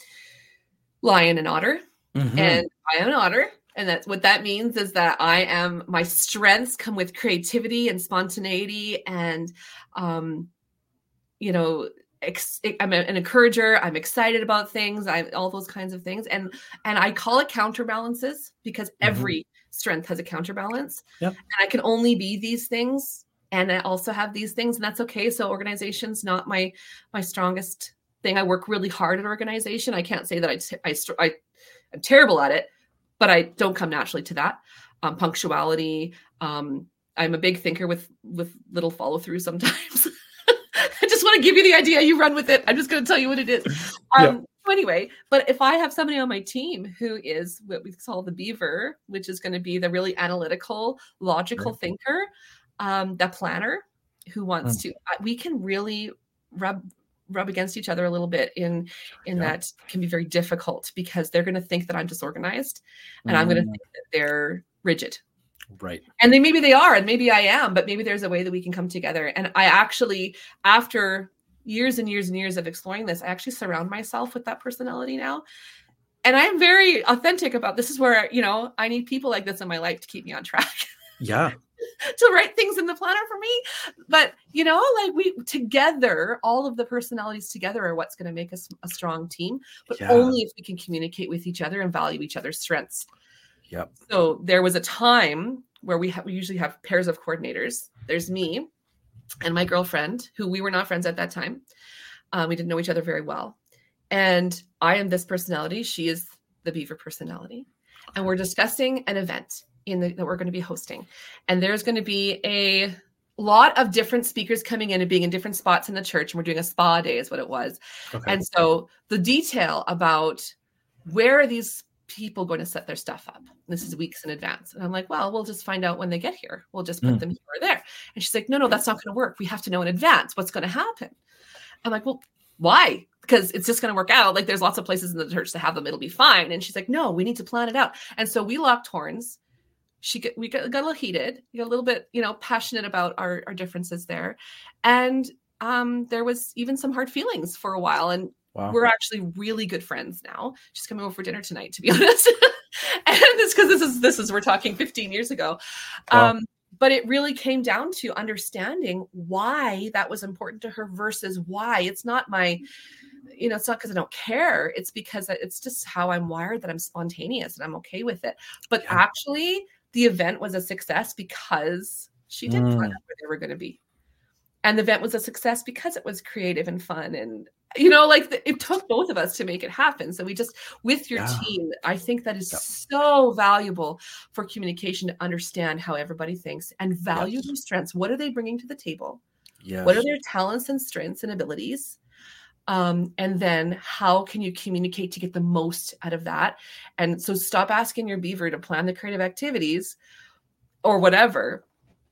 lion, and otter. Mm-hmm. And I am an otter. And that's what that means is that I am, my strengths come with creativity and spontaneity and, um, you know, ex- I'm an encourager. I'm excited about things. I all those kinds of things. And, and I call it counterbalances because mm-hmm. every strength has a counterbalance. Yep. And I can only be these things. And I also have these things, and that's okay. So organization's not my, my strongest thing. I work really hard at organization. I can't say that I, t- I, I I'm terrible at it, but I don't come naturally to that. Um, punctuality. Um, I'm a big thinker with, with little follow through sometimes. I just want to give you the idea. You run with it. I'm just going to tell you what it is. Um, Yeah. So anyway, but if I have somebody on my team who is what we call the beaver, which is going to be the really analytical, logical Right. thinker, um, the planner who wants Mm. to, uh, we can really rub rub against each other a little bit in in Yeah. that can be very difficult because they're going to think that I'm disorganized and I'm going to Mm. think that they're rigid. Right. And then maybe they are, and maybe I am, but maybe there's a way that we can come together. And I actually, after years and years and years of exploring this, I actually surround myself with that personality now. And I'm very authentic about this is where, you know, I need people like this in my life to keep me on track. Yeah. To write things in the planner for me. But, you know, like we together, all of the personalities together are what's going to make us a strong team, but Yeah. only if we can communicate with each other and value each other's strengths. Yep. So there was a time where we, ha- we usually have pairs of coordinators. There's me and my girlfriend, who we were not friends at that time. Um, we didn't know each other very well. And I am this personality. She is the beaver personality. And we're discussing an event in the, that we're going to be hosting. And there's going to be a lot of different speakers coming in and being in different spots in the church. And we're doing a spa day is what it was. Okay. And so the detail about where are these people going to set their stuff up? This is weeks in advance. And I'm like, well, we'll just find out when they get here. We'll just put Mm. them here or there. And she's like, no, no, that's not going to work. We have to know in advance what's going to happen. I'm like, well, why? Because it's just going to work out. Like there's lots of places in the church to have them. It'll be fine. And she's like, no, we need to plan it out. And so we locked horns. She got, we got, got a little heated, we got a little bit, you know, passionate about our, our differences there. And um, there was even some hard feelings for a while. And Wow. we're actually really good friends now. She's coming over for dinner tonight, to be honest. And it's because this is, this is, we're talking fifteen years ago. Wow. Um, but it really came down to understanding why that was important to her versus why. It's not my, you know, it's not because I don't care. It's because it's just how I'm wired, that I'm spontaneous and I'm okay with it. But Yeah. actually, the event was a success because she did Mm. plan out where they were going to be. And the event was a success because it was creative and fun. And, you know, like the, it took both of us to make it happen. So we just, with your Yeah. team, I think that is Yep. so valuable for communication to understand how everybody thinks and value Yes. their strengths. What are they bringing to the table? Yes. What are their talents and strengths and abilities? Um, and then how can you communicate to get the most out of that? And so stop asking your beaver to plan the creative activities or whatever.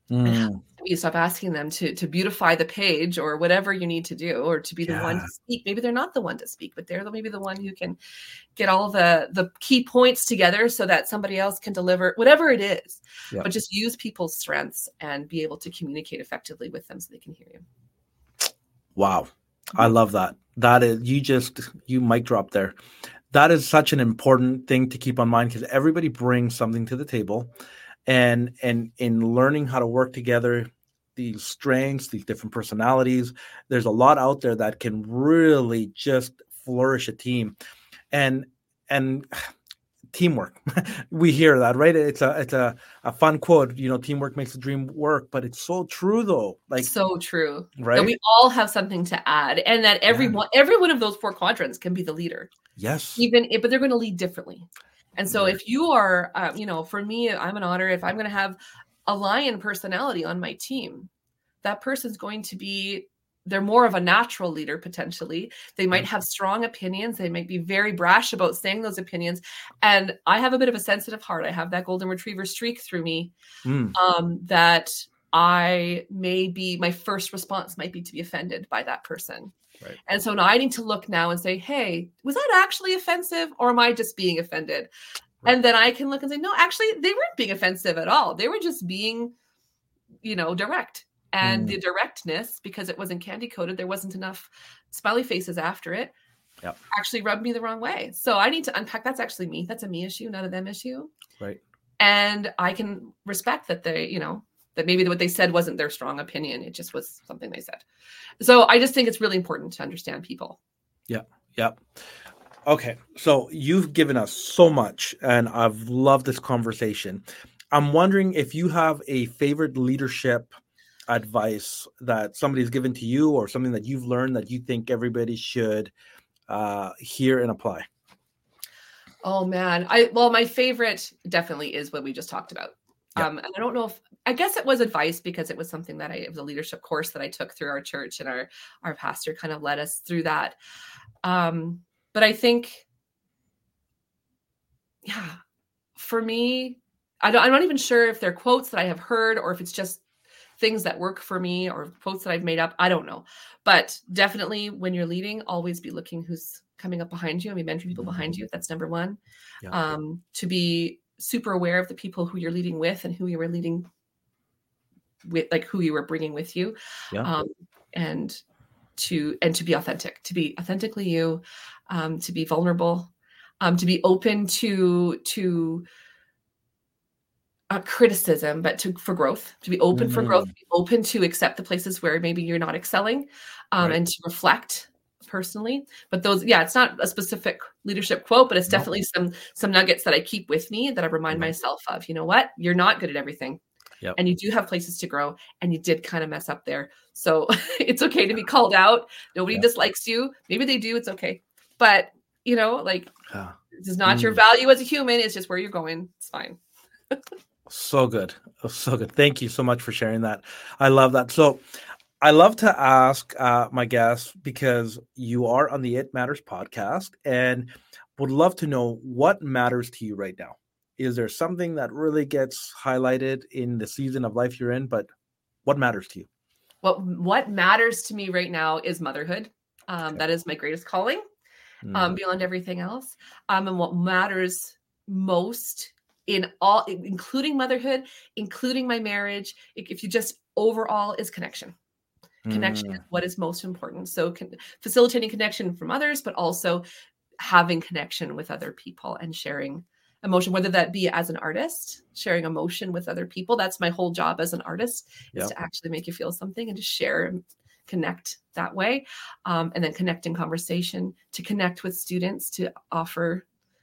Mm. You stop asking them to, to beautify the page or whatever you need to do, or to be the one Yeah. to speak. Maybe they're not the one to speak, but they're the, maybe the one who can get all the, the key points together so that somebody else can deliver whatever it is. Yep. But just use people's strengths and be able to communicate effectively with them so they can hear you. Wow. I love that. That is, you just, you mic drop there. That is such an important thing to keep on mind because everybody brings something to the table. And, and in learning how to work together, these strengths, these different personalities, there's a lot out there that can really just flourish a team. And, and teamwork, we hear that, right? It's a, it's a, a fun quote, you know, teamwork makes the dream work, but it's so true though. Like, so true. right? That we all have something to add, and that every Yeah. one, every one of those four quadrants can be the leader. Yes. Even if, but they're going to lead differently. And so Right. if you are, uh, you know, for me, I'm an otter. If I'm going to have a lion personality on my team, that person's going to be, they're more of a natural leader potentially. They might Right. have strong opinions. They might be very brash about saying those opinions. And I have a bit of a sensitive heart. I have that golden retriever streak through me. Mm. Um, that I may be, my first response might be to be offended by that person. Right. And so now I need to look now and say, hey, was that actually offensive or am I just being offended? Right. And then I can look and say, no, actually, they weren't being offensive at all. They were just being, you know, direct. And Mm. the directness, because it wasn't candy coated, there wasn't enough smiley faces after it, Yep. actually rubbed me the wrong way. So I need to unpack. That's actually me. That's a me issue, not a them issue. Right. And I can respect that they, you know, that maybe what they said wasn't their strong opinion. It just was something they said. So I just think it's really important to understand people. Yeah. Yeah. Okay. So you've given us so much and I've loved this conversation. I'm wondering if you have a favorite leadership advice that somebody's given to you or something that you've learned that you think everybody should uh, hear and apply. Oh man. I, well, my favorite definitely is what we just talked about. Yeah. Um, and I don't know if, I guess it was advice because it was something that I, it was a leadership course that I took through our church, and our, our pastor kind of led us through that. Um, but I think, yeah, for me, I don't, I'm not even sure if they're quotes that I have heard or if it's just things that work for me or quotes that I've made up. I don't know. But definitely when you're leading, always be looking who's coming up behind you and be mentoring people behind you. That's number one. Yeah. Um, to be super aware of the people who you're leading with and who you were leading with, like who you were bringing with you. Yeah. Um, and to, and to be authentic, to be authentically you, um, to be vulnerable, um, to be open to, to, Uh, criticism, but to for growth, to be open mm-hmm. for growth, be open to accept the places where maybe you're not excelling, um, right. and to reflect personally. But those, yeah, it's not a specific leadership quote, but it's no. definitely some some nuggets that I keep with me that I remind mm-hmm. myself of. You know what? You're not good at everything, yep. and you do have places to grow, and you did kind of mess up there. So it's okay to be called out. Nobody yeah. dislikes you. Maybe they do. It's okay, but you know, like yeah. this is not mm. your value as a human. It's just where you're going. It's fine. So good. So good. Thank you so much for sharing that. I love that. So I love to ask uh, my guests, because you are on the It Matters podcast, and would love to know what matters to you right now. Is there something that really gets highlighted in the season of life you're in, but what matters to you? What, what matters to me right now is motherhood. Um, okay. That is my greatest calling, mm. um, beyond everything else. Um, and what matters most in all, including motherhood, including my marriage, if you just overall, is connection. Connection mm. is what is most important. So con- facilitating connection from others, but also having connection with other people and sharing emotion, whether that be as an artist, sharing emotion with other people. That's my whole job as an artist, is yep. to actually make you feel something and to share and connect that way. Um, and then connect in conversation, to connect with students, to offer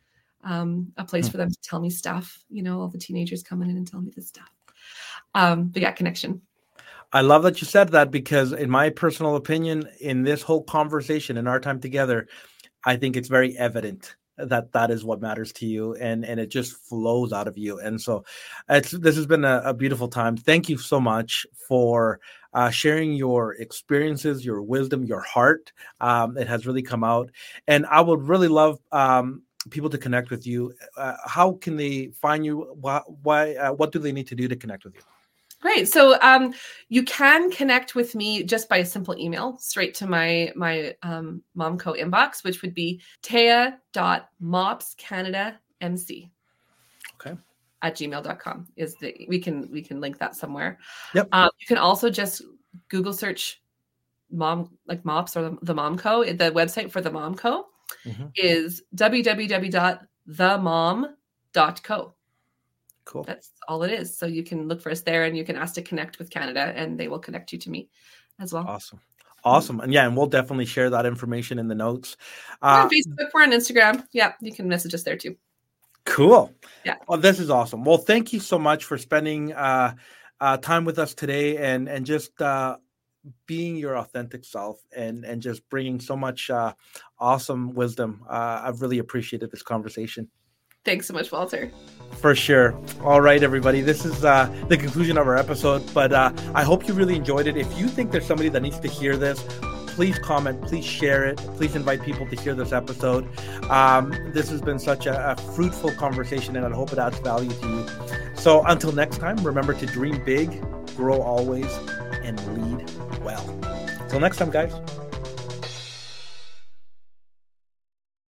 Um, a place for them to tell me stuff, you know, all the teenagers coming in and telling me this stuff. Um, but yeah, connection. I love that you said that, because in my personal opinion, in this whole conversation, in our time together, I think it's very evident that that is what matters to you, and, and it just flows out of you. And so it's, this has been a, a beautiful time. Thank you so much for uh, sharing your experiences, your wisdom, your heart. Um, it has really come out. And I would really love, um, people to connect with you. Uh, how can they find you? Why, why uh, what do they need to do to connect with you? Great. So um, you can connect with me just by a simple email straight to my, my um, Momco inbox, which would be taya dot mops canada m c. Okay. At gmail dot com is the, we can, we can link that somewhere. Yep. Um, you can also just Google search mom, like mops, or the, the Momco. The website for the Momco mm-hmm. is w w w dot the mom dot co. Cool. That's all it is. So you can look for us there, and you can ask to connect with Canada, and they will connect you to me as well. Awesome. Awesome. And yeah, and we'll definitely share that information in the notes. Uh, we're on Facebook, we're on Instagram. Yeah, you can message us there too. Cool. Yeah. Well, this is awesome. Well, thank you so much for spending uh, uh, time with us today, and, and just uh, being your authentic self, and, and just bringing so much uh, awesome wisdom. Uh, I've really appreciated this conversation. Thanks so much, Walter. For sure. All right, everybody. This is uh, the conclusion of our episode, but uh, I hope you really enjoyed it. If you think there's somebody that needs to hear this, please comment, please share it. Please invite people to hear this episode. Um, this has been such a, a fruitful conversation, and I hope it adds value to you. So until next time, remember to dream big, grow always, and lead well. Till next time, guys.